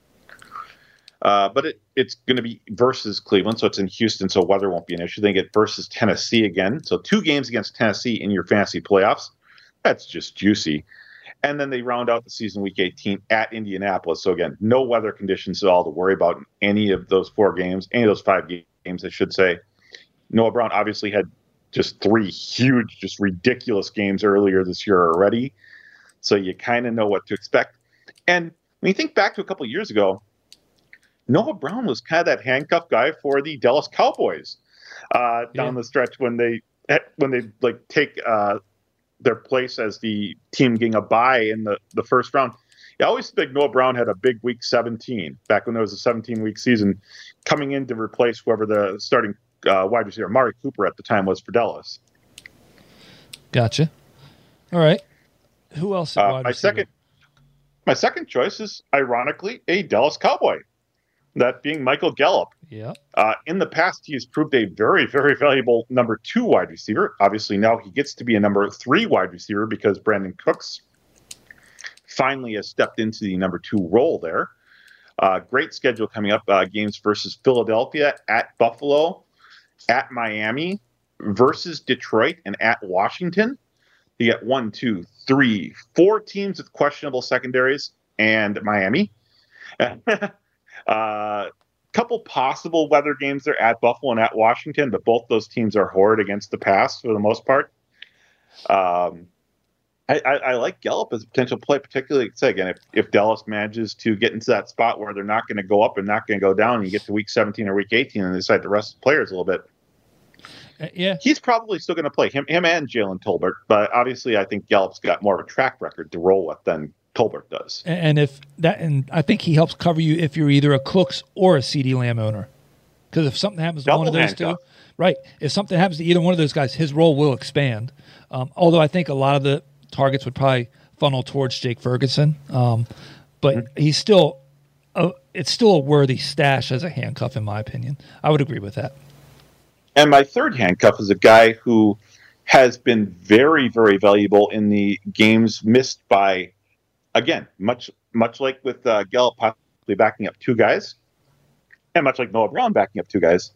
Uh, but it, it's going to be versus Cleveland, so it's in Houston, so weather won't be an issue. They get versus Tennessee again. So two games against Tennessee in your fantasy playoffs. That's just juicy. And then they round out the season week eighteen at Indianapolis. So, again, no weather conditions at all to worry about in any of those four games, any of those five games, I should say. Noah Brown obviously had just three huge, just ridiculous games earlier this year already. So you kind of know what to expect. And when you think back to a couple of years ago, Noah Brown was kind of that handcuff guy for the Dallas Cowboys uh, down yeah. the stretch when they when they like take uh, – their place as the team getting a bye in the, the first round. I always think Noah Brown had a big week seventeen, back when there was a seventeen-week season, coming in to replace whoever the starting uh, wide receiver, Amari Cooper at the time, was for Dallas.
Gotcha. All right. Who else?
Uh, my second, my second choice is, ironically, a Dallas Cowboy, that being Michael Gallup.
Yeah.
Uh, in the past, he has proved a very, very valuable number two wide receiver. Obviously, now he gets to be a number three wide receiver because Brandon Cooks finally has stepped into the number two role there. Uh, great schedule coming up. Uh, games versus Philadelphia, at Buffalo, at Miami, versus Detroit, and at Washington. You get one, two, three, four teams with questionable secondaries, and Miami. uh couple possible weather games there at Buffalo and at Washington, but both those teams are horrid against the pass for the most part. Um, I, I, I like Gallup as a potential play, particularly, say again, if, if Dallas manages to get into that spot where they're not going to go up and not going to go down, and you get to week seventeen or week eighteen and decide to rest the players a little bit.
Uh, yeah,
he's probably still going to play him, him and Jalen Tolbert, but obviously I think Gallup's got more of a track record to roll with than Tolbert does.
And if that, and I think he helps cover you if you're either a Cooks or a CeeDee Lamb owner. Because if something happens to
Double
one of those
handcuff.
two, right? If something happens to either one of those guys, his role will expand. Um, although I think a lot of the targets would probably funnel towards Jake Ferguson. Um, but mm-hmm. he's still, a, it's still a worthy stash as a handcuff, in my opinion. I would agree with that.
And my third handcuff is a guy who has been very, very valuable in the games missed by, again, much much like with uh, Gallup possibly backing up two guys, and much like Noah Brown backing up two guys,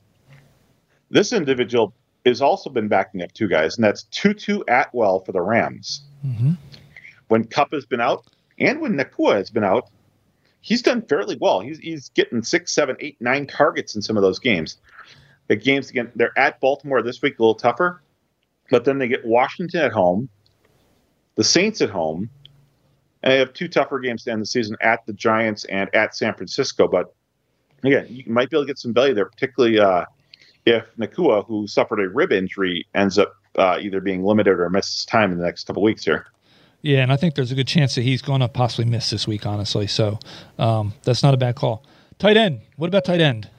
this individual has also been backing up two guys, and that's Tutu Atwell for the Rams.
Mm-hmm.
When Kupp has been out, and when Nakua has been out, he's done fairly well. He's he's getting six, seven, eight, nine targets in some of those games. The games again, they're at Baltimore this week, a little tougher, but then they get Washington at home, the Saints at home, and they have two tougher games to end the season at the Giants and at San Francisco. But again, you might be able to get some value there, particularly uh, if Nakua, who suffered a rib injury, ends up uh, either being limited or misses time in the next couple of weeks here.
Yeah, and I think there's a good chance that he's going to possibly miss this week, honestly. So um, that's not a bad call. Tight end. What about tight end?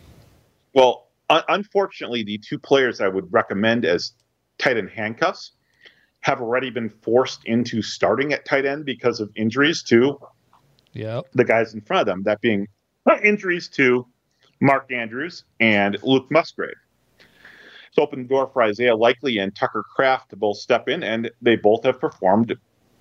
Well, un- unfortunately, the two players I would recommend as tight end handcuffs have already been forced into starting at tight end because of injuries to
yep.
the guys in front of them, that being injuries to Mark Andrews and Luke Musgrave. It's opened the door for Isaiah Likely and Tucker Kraft to both step in, and they both have performed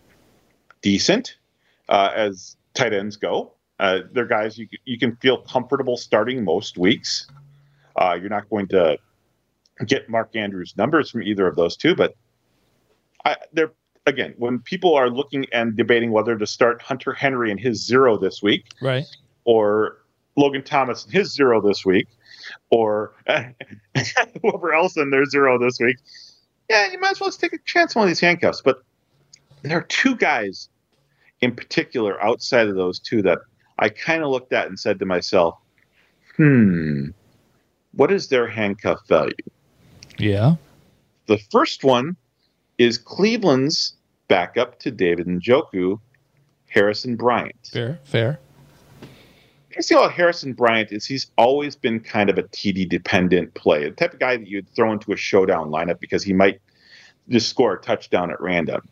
decent uh, as tight ends go. Uh, they're guys you, you can feel comfortable starting most weeks. Uh, you're not going to get Mark Andrews' numbers from either of those two, but I, they're again, when people are looking and debating whether to start Hunter Henry and his zero this week,
right,
or Logan Thomas and his zero this week, or uh, whoever else in their zero this week, yeah, you might as well just take a chance on one of these handcuffs. But there are two guys in particular, outside of those two, that I kind of looked at and said to myself, hmm, what is their handcuff value?
Yeah.
The first one is Cleveland's backup to David Njoku, Harrison Bryant.
Fair, fair.
The thing about Harrison Bryant is he's always been kind of a T D-dependent play, the type of guy that you'd throw into a showdown lineup because he might just score a touchdown at random.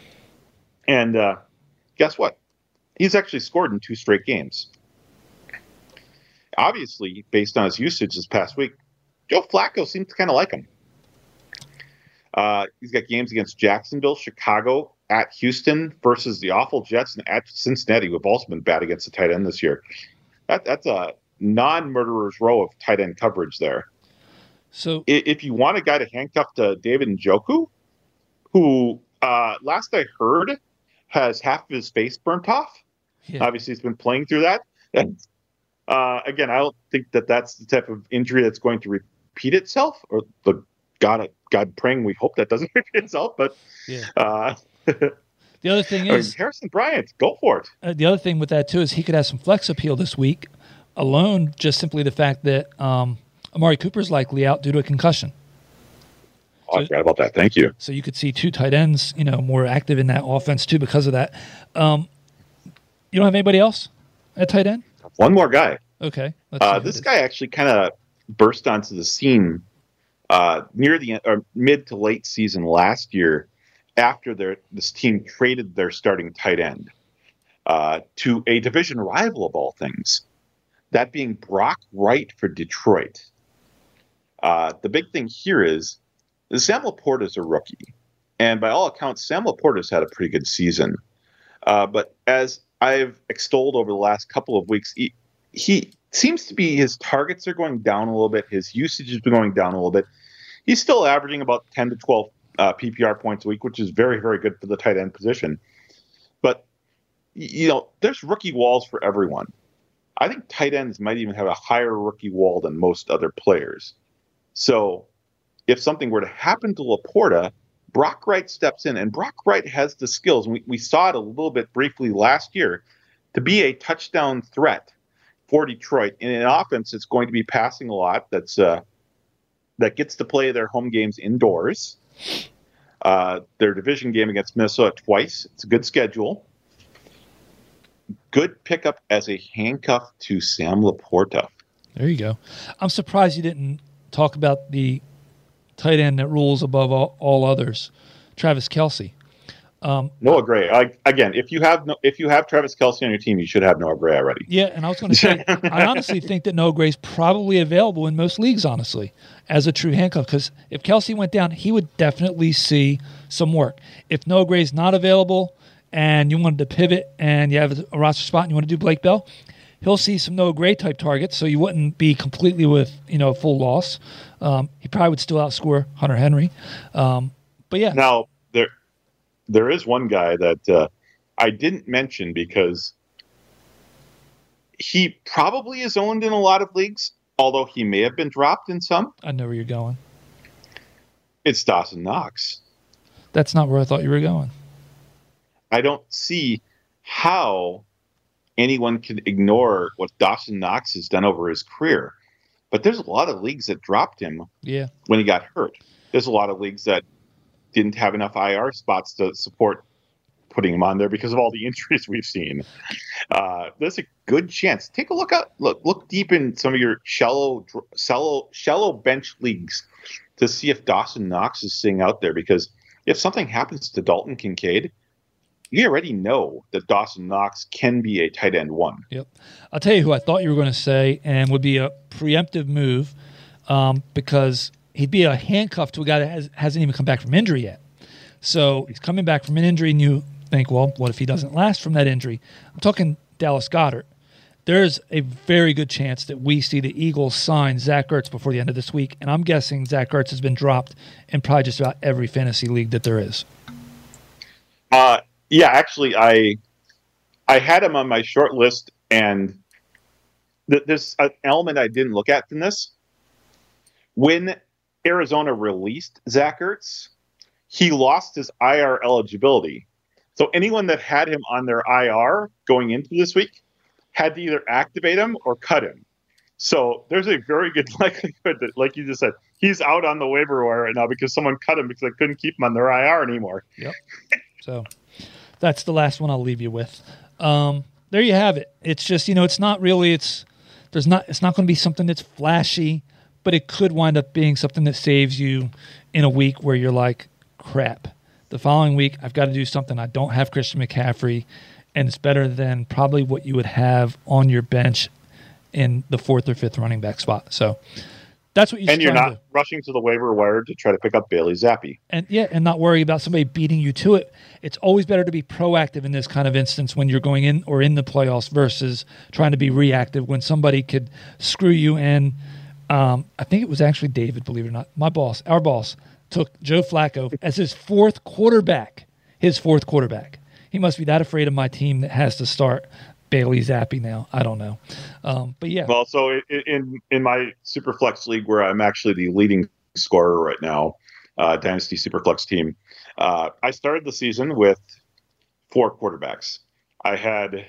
And uh, guess what? He's actually scored in two straight games. Obviously, based on his usage this past week, Joe Flacco seems to kind of like him. Uh, he's got games against Jacksonville, Chicago, at Houston versus the awful Jets, and at Cincinnati, who have also been bad against the tight end this year. That, that's a non-murderer's row of tight end coverage there.
So
if you want a guy to handcuff to David Njoku, who uh, last I heard has half of his face burnt off.
yeah.
Obviously, he's been playing through that. uh, again, I don't think that that's the type of injury that's going to repeat itself. Or the God, God praying, we hope that doesn't repeat itself. But
yeah.
uh,
the other thing is
Harrison Bryant, go for it.
Uh, the other thing with that too is he could have some flex appeal this week alone. Just simply the fact that um, Amari Cooper's likely out due to a concussion.
Oh, I forgot about that. Thank you.
So you could see two tight ends, you know, more active in that offense too because of that. Um, you don't have anybody else at tight end?
One more guy.
Okay. Let's see
Uh,
who
this
it is.
guy actually kind of burst onto the scene uh, near the or mid to late season last year, after their this team traded their starting tight end uh, to a division rival of all things, that being Brock Wright for Detroit. Uh, the big thing here is Sam Laporta's a rookie, and by all accounts, Sam Laporta's had a pretty good season. Uh, but as I've extolled over the last couple of weeks, he, he seems to be, his targets are going down a little bit. His usage has been going down a little bit. He's still averaging about ten to twelve uh, P P R points a week, which is very, very good for the tight end position. But, you know, there's rookie walls for everyone. I think tight ends might even have a higher rookie wall than most other players. So if something were to happen to Laporta, Brock Wright steps in, and Brock Wright has the skills, and we, we saw it a little bit briefly last year, to be a touchdown threat for Detroit. In an offense that's going to be passing a lot, that's uh, that gets to play their home games indoors. Uh, their division game against Minnesota twice. It's a good schedule. Good pickup as a handcuff to Sam Laporta.
There you go. I'm surprised you didn't talk about the tight end that rules above all, all others, Travis Kelce. Um,
Noah Gray. I, again, if you have no, if you have Travis Kelce on your team, you should have Noah Gray already.
Yeah, and I was going to say, I honestly think that Noah Gray's probably available in most leagues, honestly, as a true handcuff. Because if Kelce went down, he would definitely see some work. If Noah Gray's not available and you wanted to pivot and you have a roster spot and you want to do Blake Bell, he'll see some Noah Gray type targets, so you wouldn't be completely with, you know, full loss. Um, he probably would still outscore Hunter Henry. Um, but yeah.
Now there, there is one guy that uh, I didn't mention because he probably is owned in a lot of leagues, although he may have been dropped in some.
I know where you're going.
It's Dawson Knox.
That's not where I thought you were going.
I don't see how anyone can ignore what Dawson Knox has done over his career. But there's a lot of leagues that dropped him
Yeah.
when he got hurt. There's a lot of leagues that didn't have enough I R spots to support putting him on there because of all the injuries we've seen. Uh, there's a good chance. Take a look out. Look, look deep in some of your shallow, shallow, shallow bench leagues to see if Dawson Knox is sitting out there. Because if something happens to Dalton Kincaid, you already know that Dawson Knox can be a tight end one.
Yep. I'll tell you who I thought you were going to say and would be a preemptive move um, because he'd be a handcuff to a guy that has, hasn't even come back from injury yet. So he's coming back from an injury and you think, well, what if he doesn't last from that injury? I'm talking Dallas Goedert. There's a very good chance that we see the Eagles sign Zach Ertz before the end of this week, and I'm guessing Zach Ertz has been dropped in probably just about every fantasy league that there is.
Uh, yeah, actually, I I had him on my short list, and th- there's an element I didn't look at from this. When Arizona released Zach Ertz, he lost his I R eligibility. So anyone that had him on their I R going into this week had to either activate him or cut him. So there's a very good likelihood that, like you just said, he's out on the waiver wire right now because someone cut him because they couldn't keep him on their I R anymore.
Yep. So that's the last one I'll leave you with. Um, there you have it. It's just, you know, it's not really, it's, there's not, it's not going to be something that's flashy, but it could wind up being something that saves you in a week where you're like, crap. The following week, I've got to do something. I don't have Christian McCaffrey, and it's better than probably what you would have on your bench in the fourth or fifth running back spot. So that's what you should
And you're
try
not
to do.
rushing to the waiver wire to try to pick up Bailey Zappi.
And yeah, and not worry about somebody beating you to it. It's always better to be proactive in this kind of instance when you're going in or in the playoffs versus trying to be reactive when somebody could screw you. And um, I think it was actually David, believe it or not, my boss, our boss, took Joe Flacco as his fourth quarterback. His fourth quarterback. He must be that afraid of my team that has to start Bailey Zappi now. I don't know. Um, but yeah.
Well, so in in my Superflex league where I'm actually the leading scorer right now, uh, Dynasty Superflex team, uh, I started the season with four quarterbacks. I had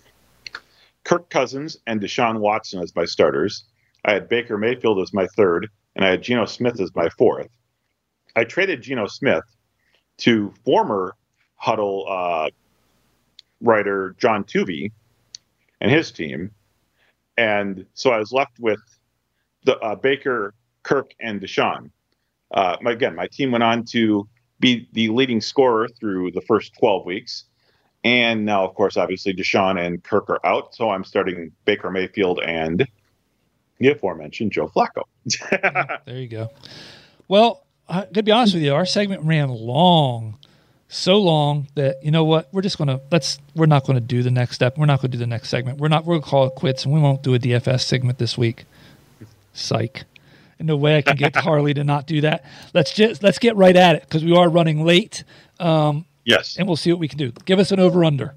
Kirk Cousins and Deshaun Watson as my starters. I had Baker Mayfield as my third, and I had Geno Smith as my fourth. I traded Geno Smith to former Huddle uh, writer John Tuvey and his team. And so I was left with the uh, Baker, Kirk, and Deshaun. Uh, my, again, my team went on to be the leading scorer through the first twelve weeks. And now, of course, obviously Deshaun and Kirk are out. So I'm starting Baker Mayfield and the aforementioned Joe Flacco.
There you go. Well, I, to be honest with you, our segment ran long. So long that, you know what, we're just going to, let's, we're not going to do the next step. We're not going to do the next segment. We're not, we're going to call it quits, and we won't do a D F S segment this week. Psych. And no way I can get Harley to not do that. Let's just, let's get right at it because we are running late. Um,
yes.
And we'll see what we can do. Give us an over-under.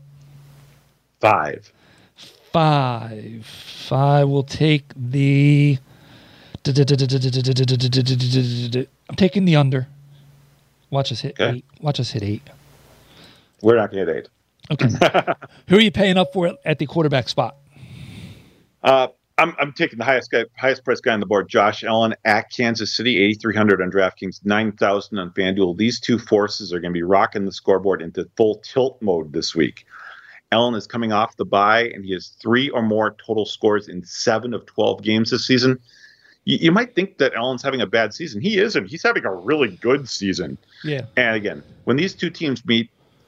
Five.
Five. Five will take the, I'm taking the under. Watch us hit
Okay.
eight. Watch us hit eight.
We're not going to hit eight.
Okay. Who are you paying up for at the quarterback spot?
Uh, I'm I'm taking the highest guy, highest price guy on the board, Josh Allen at Kansas City, eighty-three hundred on DraftKings, nine thousand on FanDuel. These two forces are going to be rocking the scoreboard into full tilt mode this week. Allen is coming off the bye, and he has three or more total scores in seven of twelve games this season. You, you might think that Allen's having a bad season. He isn't. He's having a really good season.
Yeah.
And again, when these two teams meet,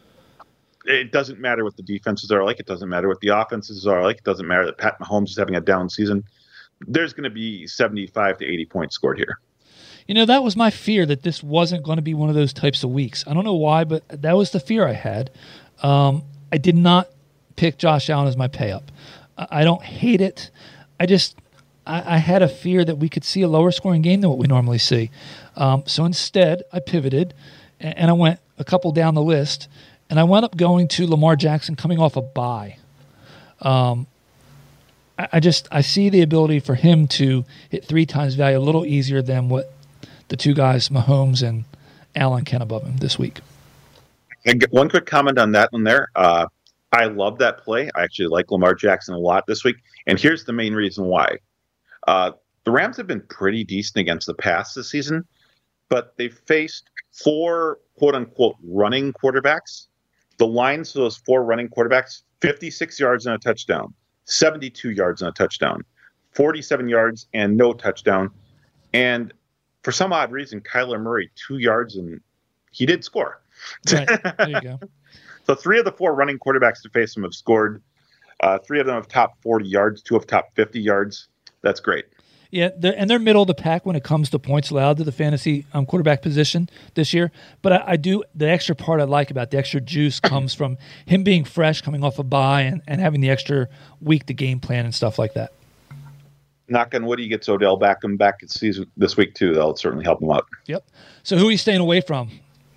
it doesn't matter what the defenses are like. It doesn't matter what the offenses are like. It doesn't matter that Pat Mahomes is having a down season. There's going to be seventy-five to eighty points scored here.
You know, that was my fear, that this wasn't going to be one of those types of weeks. I don't know why, but that was the fear I had. Um, I did not pick Josh Allen as my pay up. I, I don't hate it. I just, I, I had a fear that we could see a lower scoring game than what we normally see. Um, so instead, I pivoted and, and I went a couple down the list. And I wound up going to Lamar Jackson coming off a bye. Um, I, I just I see the ability for him to hit three times value a little easier than what the two guys, Mahomes and Allen, can above him this week.
And one quick comment on that one there. Uh, I love that play. I actually like Lamar Jackson a lot this week. And here's the main reason why. Uh, the Rams have been pretty decent against the pass this season, but they've faced four quote-unquote running quarterbacks. The lines for those four running quarterbacks, fifty-six yards and a touchdown, seventy-two yards and a touchdown, forty-seven yards and no touchdown. And for some odd reason, Kyler Murray, two yards, and he did score.
Right. There you go.
So three of the four running quarterbacks to face him have scored. Uh, three of them have top forty yards, two have top fifty yards. That's great.
Yeah, they're, and they're middle of the pack when it comes to points allowed to the fantasy um, quarterback position this year. But I, I do, the extra part I like about the extra juice comes from him being fresh, coming off a bye, and, and having the extra week to game plan and stuff like that.
Knock on wood, he gets Odell Beckham back this season this week too. That'll certainly help him out.
Yep. So who are you staying away from?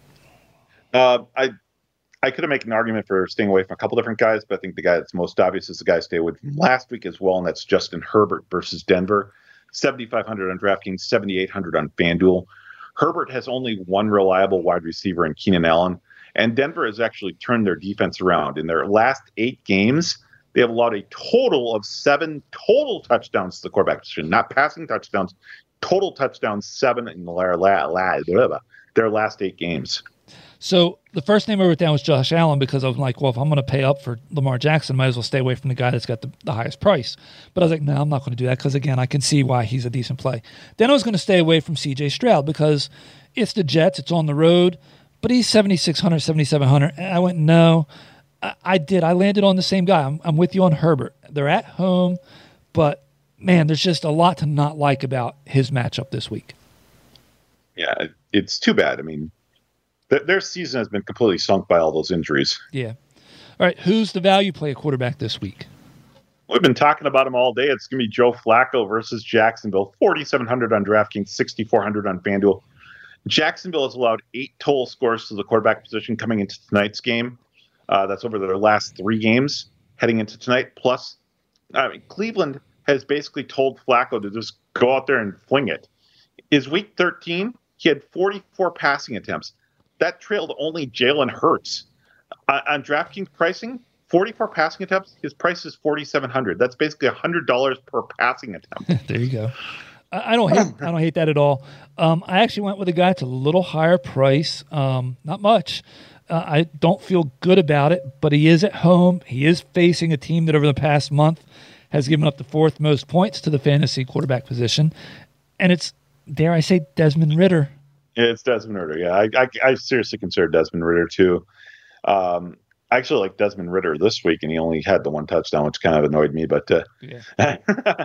Uh, I I could have made an argument for staying away from a couple different guys, but I think the guy that's most obvious is the guy I stayed away from last week as well, and that's Justin Herbert versus Denver. seventy-five hundred on DraftKings, seventy-eight hundred on FanDuel. Herbert has only one reliable wide receiver in Keenan Allen, And Denver has actually turned their defense around. In their last eight games, they have allowed a total of seven total touchdowns to the quarterback position, not passing touchdowns, total touchdowns, seven in the la- la- la- blah, blah, their last eight games.
So the first name I wrote down was Josh Allen because I was like, well, if I'm going to pay up for Lamar Jackson, I might as well stay away from the guy that's got the, the highest price. But I was like, no, I'm not going to do that because, again, I can see why he's a decent play. Then I was going to stay away from C J Stroud because it's the Jets, it's on the road, but he's seventy-six hundred, seventy-seven hundred. And I went, no, I, I did. I landed on the same guy. I'm, I'm with you on Herbert. They're at home, but, man, there's just a lot to not like about his matchup this week.
Yeah, it's too bad. I mean, their season has been completely sunk by all those injuries.
Yeah. All right, who's the value play quarterback this week?
We've been talking about him all day. It's going to be Joe Flacco versus Jacksonville. forty-seven hundred on DraftKings, sixty-four hundred on FanDuel. Jacksonville has allowed eight total scores to the quarterback position coming into tonight's game. Uh, that's over their last three games heading into tonight. Plus, I mean, Cleveland has basically told Flacco to just go out there and fling it. Is week thirteen, he had forty-four passing attempts. That trailed only Jalen Hurts. Uh, on DraftKings pricing, forty-four passing attempts, his price is forty-seven hundred dollars. That's basically one hundred dollars per passing attempt.
There you go. I, I don't hate I don't hate that at all. Um, I actually went with a guy that's a little higher price, um, not much. Uh, I don't feel good about it, but he is at home. He is facing a team that over the past month has given up the fourth most points to the fantasy quarterback position, and it's, dare I say, Desmond Ridder.
It's Desmond Ridder. Yeah, I, I, I seriously consider Desmond Ridder too. Um, I actually like Desmond Ridder this week, and he only had the one touchdown, which kind of annoyed me. But uh, yeah.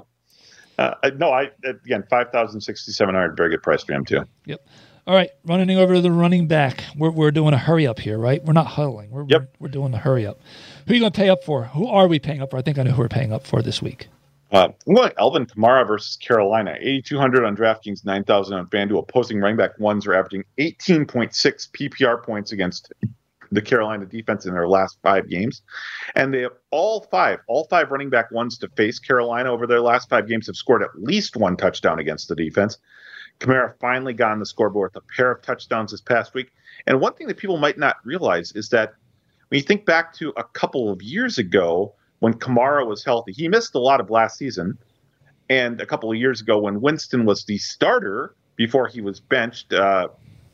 uh, no, I again five thousand sixty-seven hundred, very good price for him too.
Yep. All right, running over to the running back. We're we're doing a hurry up here, right? We're not huddling. We're
yep.
we're, we're doing the hurry up. Who are you going to pay up for? Who are we paying up for? I think I know who we're paying up for this week.
Uh, I'm going Alvin Kamara versus Carolina. eighty-two hundred on DraftKings, nine thousand on FanDuel. Opposing running back ones are averaging eighteen point six P P R points against the Carolina defense in their last five games. And they have all five, all five running back ones to face Carolina over their last five games have scored at least one touchdown against the defense. Kamara finally got on the scoreboard with a pair of touchdowns this past week. And one thing that people might not realize is that when you think back to a couple of years ago, when Kamara was healthy, he missed a lot of last season. And a couple of years ago, when Winston was the starter before he was benched uh,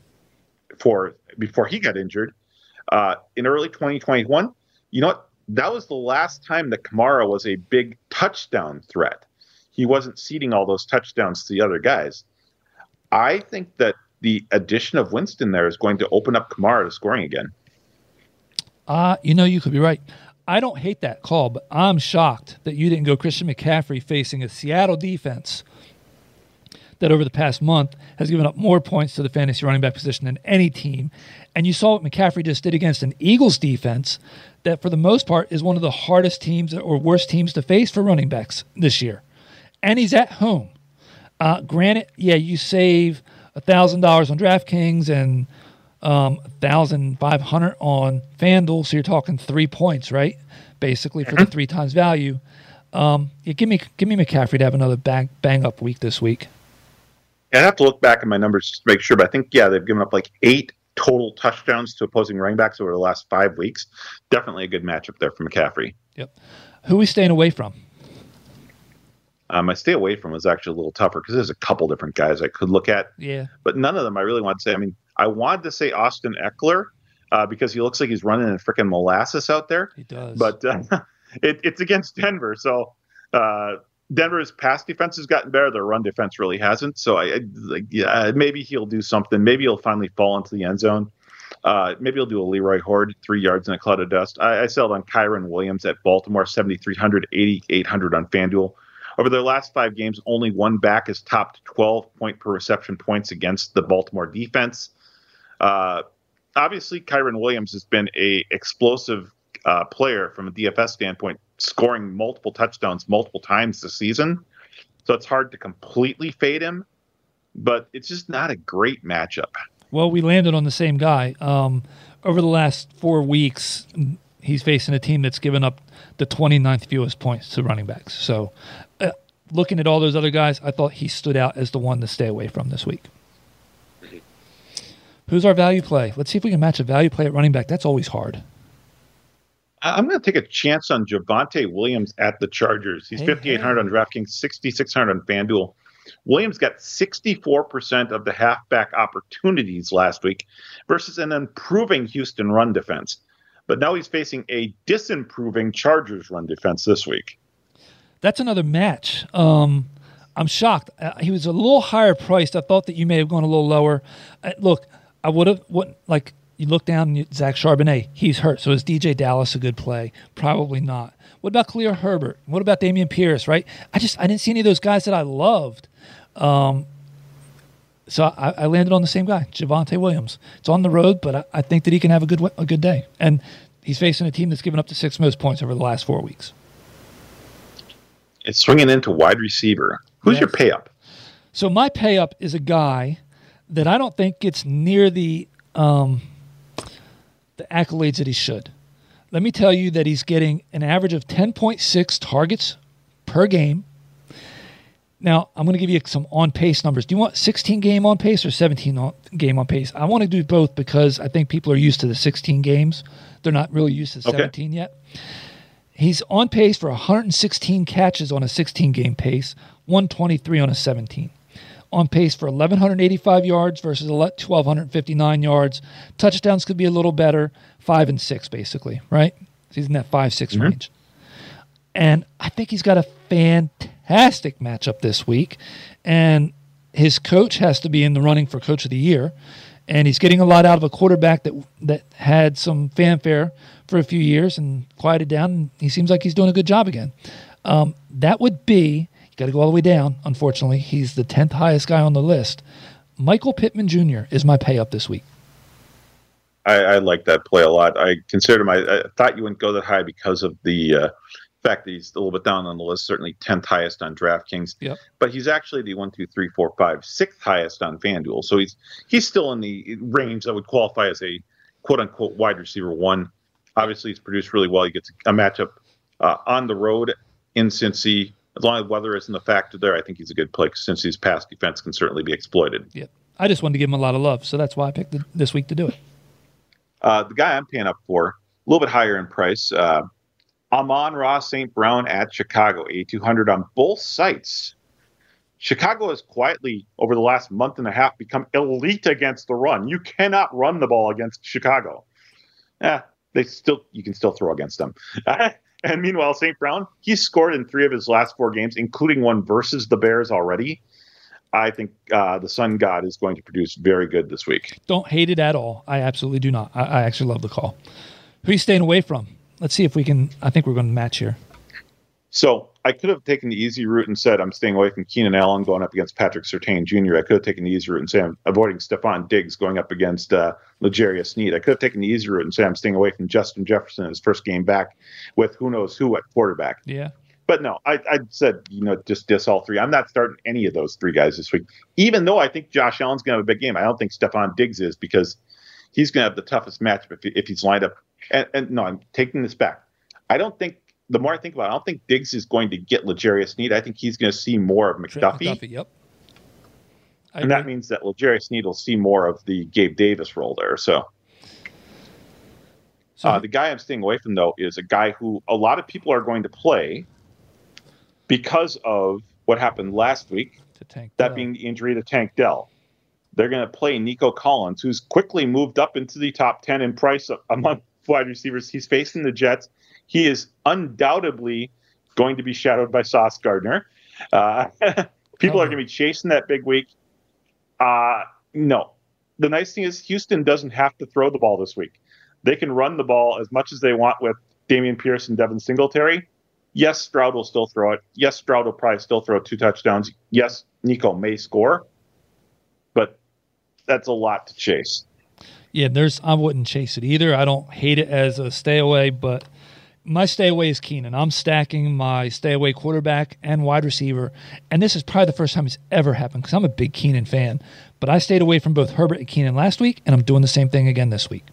for before he got injured uh, in early twenty twenty-one, you know what? That was the last time that Kamara was a big touchdown threat. He wasn't ceding all those touchdowns to the other guys. I think that the addition of Winston there is going to open up Kamara to scoring again.
Uh, you know, you could be right. I don't hate that call, but I'm shocked that you didn't go Christian McCaffrey facing a Seattle defense that over the past month has given up more points to the fantasy running back position than any team. And you saw what McCaffrey just did against an Eagles defense that, for the most part, is one of the hardest teams or worst teams to face for running backs this year. And he's at home. Uh, granted, yeah, you save one thousand dollars on DraftKings and um, one thousand five hundred dollars on FanDuel, so you're talking three points, right? Basically, for the three times value. Um, yeah, give me give me McCaffrey to have another bang, bang up week this week.
Yeah, I have to look back at my numbers just to make sure, but I think, yeah, they've given up like eight total touchdowns to opposing running backs over the last five weeks. Definitely a good matchup there for McCaffrey.
Yep. Who are we staying away from?
Um, I stay away from was actually a little tougher because there's a couple different guys I could look at.
Yeah.
But none of them I really want to say. I mean, I wanted to say Austin Eckler uh, because he looks like he's running in freaking molasses out there.
He does.
But uh, it, it's against Denver. So uh, Denver's pass defense has gotten better. Their run defense really hasn't. So I, I like, yeah, maybe he'll do something. Maybe he'll finally fall into the end zone. Uh, maybe he'll do a Leroy Horde, three yards in a cloud of dust. I, I settled on Kyron Williams at Baltimore, seventy-three hundred, eighty-eight hundred on FanDuel. Over their last five games, only one back has topped twelve point per reception points against the Baltimore defense. Uh, obviously, Kyron Williams has been a explosive uh, player from a D F S standpoint, scoring multiple touchdowns multiple times this season. So it's hard to completely fade him, but it's just not a great matchup.
Well, we landed on the same guy. Um, over the last four weeks, he's facing a team that's given up the twenty-ninth fewest points to running backs. So uh, looking at all those other guys, I thought he stood out as the one to stay away from this week. Who's our value play? Let's see if we can match a value play at running back. That's always hard.
I'm going to take a chance on Javonte Williams at the Chargers. He's
Hey,
fifty-eight hundred
hey.
on DraftKings, sixty-six hundred on FanDuel. Williams got sixty-four percent of the halfback opportunities last week versus an improving Houston run defense. But now he's facing a disimproving Chargers run defense this week.
That's another match. Um, I'm shocked. Uh, he was a little higher priced. I thought that you may have gone a little lower. Uh, look, I would have, what, like, you look down and you, Zach Charbonnet, he's hurt. So is D J Dallas a good play? Probably not. What about Khalil Herbert? What about Damian Pierce, right? I just, I didn't see any of those guys that I loved. Um, so I, I landed on the same guy, Javonte Williams. It's on the road, but I, I think that he can have a good a good day. And he's facing a team that's given up the sixth most points over the last four weeks.
It's swinging into wide receiver. Who's
Yes.
your pay up?
So my pay up is a guy that I don't think gets near the um, the accolades that he should. Let me tell you that he's getting an average of ten point six targets per game. Now, I'm going to give you some on-pace numbers. Do you want sixteen game on pace or seventeen on, game on pace? I want to do both because I think people are used to the sixteen games. They're not really used to
Okay.
seventeen yet. He's on pace for one hundred sixteen catches on a sixteen game pace, one twenty-three on a seventeen. On pace for eleven eighty-five yards versus twelve fifty-nine yards. Touchdowns could be a little better, five and six basically, right? He's in that five six
Mhm.
range. And I think he's got a fantastic matchup this week. And his coach has to be in the running for Coach of the Year. And he's getting a lot out of a quarterback that that had some fanfare for a few years and quieted down. And he seems like he's doing a good job again. Um, that would be, you got to go all the way down, unfortunately. He's the tenth highest guy on the list. Michael Pittman Junior is my pay up this week.
I, I like that play a lot. I considered my. I thought you wouldn't go that high because of the uh, fact that he's a little bit down on the list. Certainly tenth highest on DraftKings.
Yep.
But he's actually the one, two, three, four, five, sixth highest on FanDuel. So he's he's still in the range that would qualify as a quote unquote wide receiver one. Obviously, he's produced really well. He gets a matchup uh, on the road in Cincy. As long as weather isn't a factor there, I think he's a good play. Cincy's pass defense can certainly be exploited.
Yep. I just wanted to give him a lot of love, so that's why I picked it this week to do it.
Uh, the guy I'm paying up for, a little bit higher in price, uh, Amon-Ra Saint Brown at Chicago, eighty-two hundred on both sites. Chicago has quietly, over the last month and a half, become elite against the run. You cannot run the ball against Chicago. Yeah, they still you can still throw against them. And meanwhile, Saint Brown, he's scored in three of his last four games, including one versus the Bears already. I think uh, the Sun God is going to produce very good this week.
Don't hate it at all. I absolutely do not. I, I actually love the call. Who are you staying away from? Let's see if we can. I think we're going to match here.
So I could have taken the easy route and said I'm staying away from Keenan Allen going up against Patrick Surtain Junior I could have taken the easy route and said I'm avoiding Stephon Diggs going up against uh, L'Jarius Sneed. I could have taken the easy route and said I'm staying away from Justin Jefferson in his first game back with who knows who at quarterback.
Yeah.
But no, I, I said, you know, just diss all three. I'm not starting any of those three guys this week, even though I think Josh Allen's going to have a big game. I don't think Stephon Diggs is because he's going to have the toughest matchup if, if he's lined up. And, and no, I'm taking this back. I don't think, the more I think about it, I don't think Diggs is going to get L'Jarius Sneed. I think he's going to see more of
Trent
McDuffie.
McDuffie, yep. I
And that
agree.
means that L'Jarius Sneed will see more of the Gabe Davis role there. So,
So,
uh, the guy I'm staying away from, though, is a guy who a lot of people are going to play because of what happened last week,
to Tank
that
Dell.
being the injury to Tank Dell. They're going to play Nico Collins, who's quickly moved up into the top ten in price among wide receivers. He's facing the Jets. He is undoubtedly going to be shadowed by Sauce Gardner. Uh, people are going to be chasing that big week. Uh, no. The nice thing is Houston doesn't have to throw the ball this week. They can run the ball as much as they want with Damian Pierce and Devin Singletary. Yes, Stroud will still throw it. Yes, Stroud will probably still throw two touchdowns. Yes, Nico may score. But that's a lot to chase.
Yeah, there's. I wouldn't chase it either. I don't hate it as a stay away, but my stay away is Keenan. I'm stacking my stay away quarterback and wide receiver, and this is probably the first time it's ever happened because I'm a big Keenan fan. But I stayed away from both Herbert and Keenan last week, and I'm doing the same thing again this week.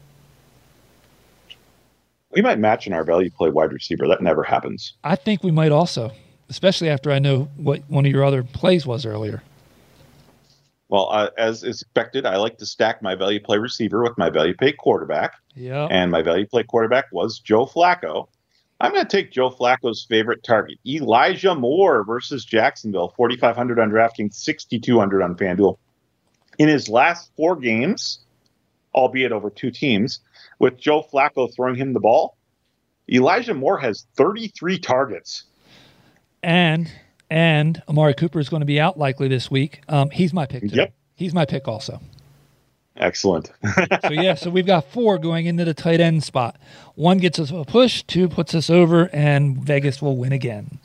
We might match in our value play wide receiver. That never happens.
I think we might also, especially after I know what one of your other plays was earlier.
Well, uh, as expected, I like to stack my value play receiver with my value play quarterback.
Yeah.
And my value play quarterback was Joe Flacco. I'm going to take Joe Flacco's favorite target, Elijah Moore versus Jacksonville, forty-five hundred on DraftKings, sixty-two hundred on FanDuel. In his last four games, albeit over two teams, with Joe Flacco throwing him the ball, Elijah Moore has thirty-three targets.
And and Amari Cooper is going to be out likely this week. Um, he's my pick. Today.
Yep.
He's my pick also.
Excellent.
So, yeah, so we've got four going into the tight end spot. One gets us a push, two puts us over, and Vegas will win again.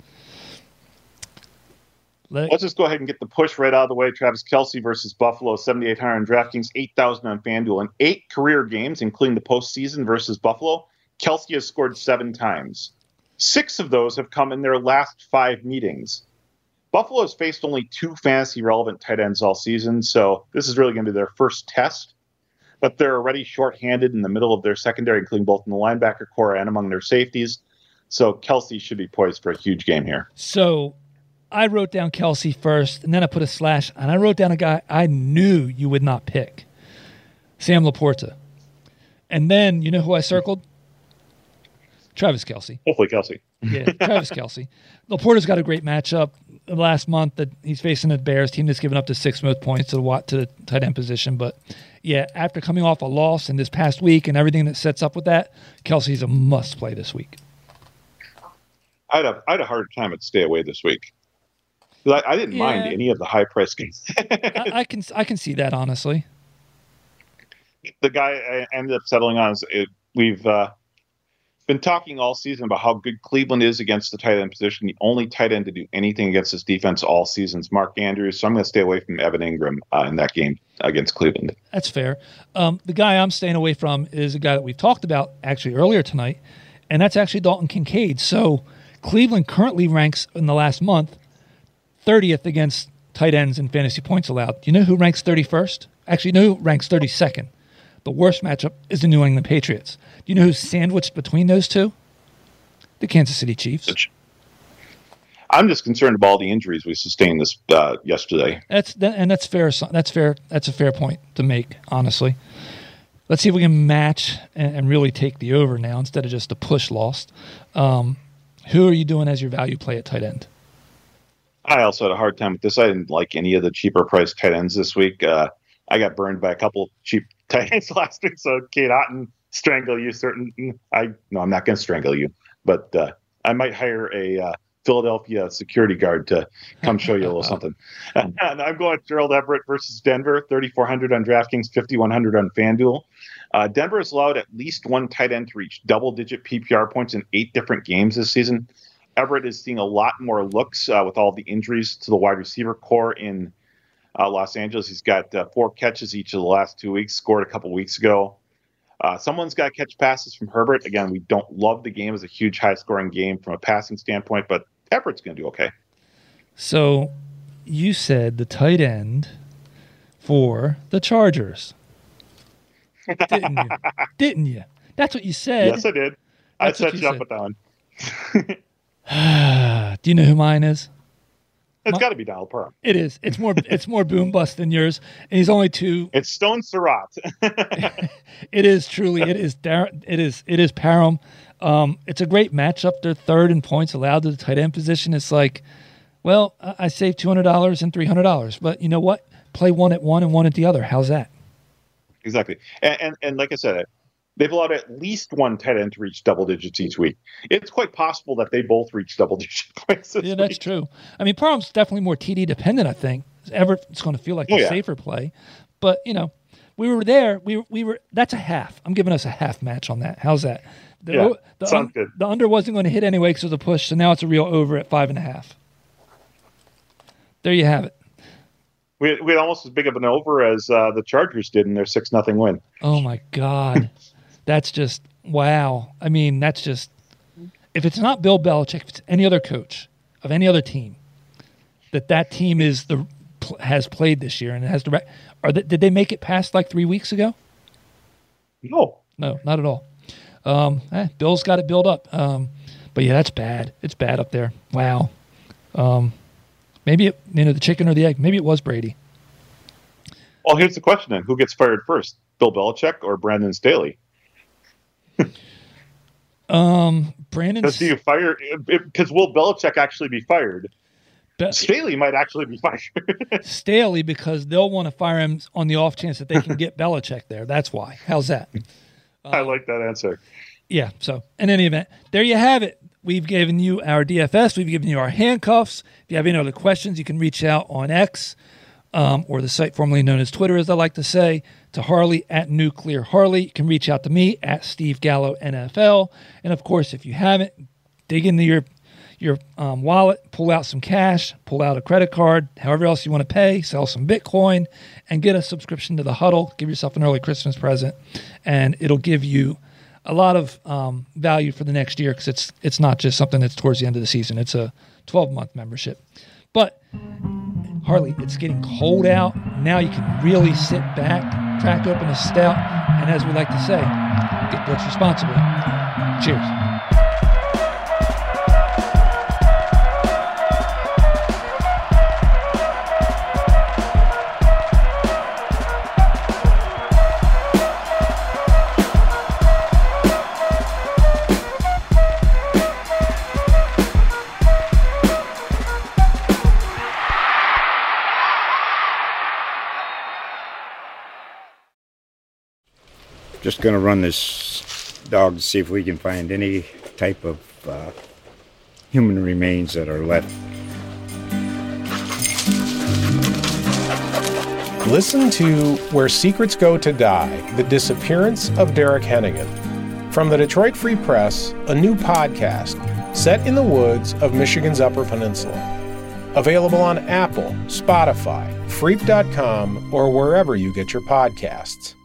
Let
Let's just go ahead and get the push right out of the way. Travis Kelce versus Buffalo, seventy-eight hundred on DraftKings, eight thousand on FanDuel. In eight career games, including the postseason versus Buffalo, Kelce has scored seven times. Six of those have come in their last five meetings. Buffalo has faced only two fantasy-relevant tight ends all season, so this is really going to be their first test. But they're already shorthanded in the middle of their secondary, including both in the linebacker core and among their safeties. So Kelce should be poised for a huge game here.
So I wrote down Kelce first, and then I put a slash, and I wrote down a guy I knew you would not pick, Sam Laporta. And then, you know who I circled? Travis Kelce.
Hopefully Kelce.
Yeah, Travis Kelce. Laporta's got a great matchup last month that he's facing the Bears team that's given up the sixth most points to the, to the tight end position. But, yeah, after coming off a loss in this past week and everything that sets up with that, Kelce's a must-play this week.
I had a, I had a hard time at stay away this week. I, I didn't
Yeah.
mind any of the high-priced games.
I, I can I can see that, honestly.
The guy I ended up settling on is it, we've uh, been talking all season about how good Cleveland is against the tight end position. The only tight end to do anything against this defense all season is Mark Andrews. So I'm going to stay away from Evan Ingram uh, in that game against Cleveland.
That's fair. Um, the guy I'm staying away from is a guy that we've talked about actually earlier tonight, and that's actually Dalton Kincaid. So Cleveland currently ranks in the last month thirtieth against tight ends in fantasy points allowed. Do you know who ranks thirty-first? Actually, you know who ranks thirty-second? The worst matchup is the New England Patriots. Do you know who's sandwiched between those two? The Kansas City Chiefs.
I'm just concerned about all the injuries we sustained this uh, yesterday.
That's that, and that's fair. That's fair. That's a fair point to make. Honestly, let's see if we can match and, and really take the over now instead of just a push lost. Um, who are you doing as your value play at tight end?
I also had a hard time with this. I didn't like any of the cheaper priced tight ends this week. Uh, I got burned by a couple cheap tight ends last week. So Kate Otten, strangle you. Certain. I no, I'm not going to strangle you, but uh, I might hire a uh, Philadelphia security guard to come show you a little something. And I'm going with Gerald Everett versus Denver, thirty-four hundred on DraftKings, fifty-one hundred on FanDuel. Uh, Denver has allowed at least one tight end to reach double-digit P P R points in eight different games this season. Everett is seeing a lot more looks uh, with all the injuries to the wide receiver core in uh, Los Angeles. He's got uh, four catches each of the last two weeks, scored a couple weeks ago. Uh, someone's got to catch passes from Herbert. Again, we don't love the game as a huge high-scoring game from a passing standpoint, but Everett's going to do okay.
So you said the tight end for the Chargers. Didn't you? Didn't you? That's what you said.
Yes, I did. I
That's what
set
you
you up
said.
with that one.
Do you know who mine is?
It's
My-
got to be Donald Parham.
It is. It's more. It's more boom bust than yours, and he's only two.
It's Stone Surratt.
It is truly. It is. Dar- It is. It is Parham. Um, it's a great matchup. They're third in points allowed to the tight end position. It's like, well, I I saved two hundred dollars and three hundred dollars, but you know what? Play one at one and one at the other. How's that?
Exactly. And, and and like I said, they've allowed at least one tight end to reach double digits each week. It's quite possible that they both reach double digit points this
Yeah, that's
week.
true. I mean, Parham's definitely more T D dependent, I think. Everett's going to feel like
Oh,
the
yeah.
safer play. But, you know, we were there. We were, we were. That's a half. I'm giving us a half match on that. How's that? The,
Yeah,
the,
sounds good.
The under wasn't going to hit anyway because it was a push, so now it's a real over at five and a half. There you have it.
We had, we had almost as big of an over as uh, the Chargers did in their six nothing win.
Oh, my God. That's just, wow. I mean, that's just, if it's not Bill Belichick, if it's any other coach of any other team, that that team is the pl- has played this year and has direct, are they, did they make it past like three weeks ago?
No.
No, not at all. Um, eh, Bill's got it built up. Um, but yeah, that's bad. It's bad up there. Wow. Um, maybe it, you know, the chicken or the egg. Maybe it was Brady.
Well, here's the question then: who gets fired first, Bill Belichick or Brandon Staley?
um, Brandon.
Because do you fire? Because will Belichick actually be fired?
Be-
Staley might actually be fired.
Staley, because they'll want to fire him on the off chance that they can get Belichick there. That's why. How's that?
I like that answer.
Yeah. So, in any event, there you have it. We've given you our D F S. We've given you our handcuffs. If you have any other questions, you can reach out on X um, or the site formerly known as Twitter, as I like to say, to Harley at Nuclear Harley. You can reach out to me at Steve Gallo N F L. And, of course, if you haven't, dig into your your um, wallet, pull out some cash, pull out a credit card, however else you want to pay, sell some Bitcoin, and get a subscription to the Huddle. Give yourself an early Christmas present, and it'll give you a lot of um, value for the next year, because it's it's not just something that's towards the end of the season. It's a twelve-month membership. But, Harley, it's getting cold out. Now you can really sit back, crack open a stout, and as we like to say, get blitz responsibly. Cheers.
Just going to run this dog to see if we can find any type of uh, human remains that are left.
Listen to Where Secrets Go to Die, The Disappearance of Derek Hennigan. From the Detroit Free Press, a new podcast set in the woods of Michigan's Upper Peninsula. Available on Apple, Spotify, Freep dot com, or wherever you get your podcasts.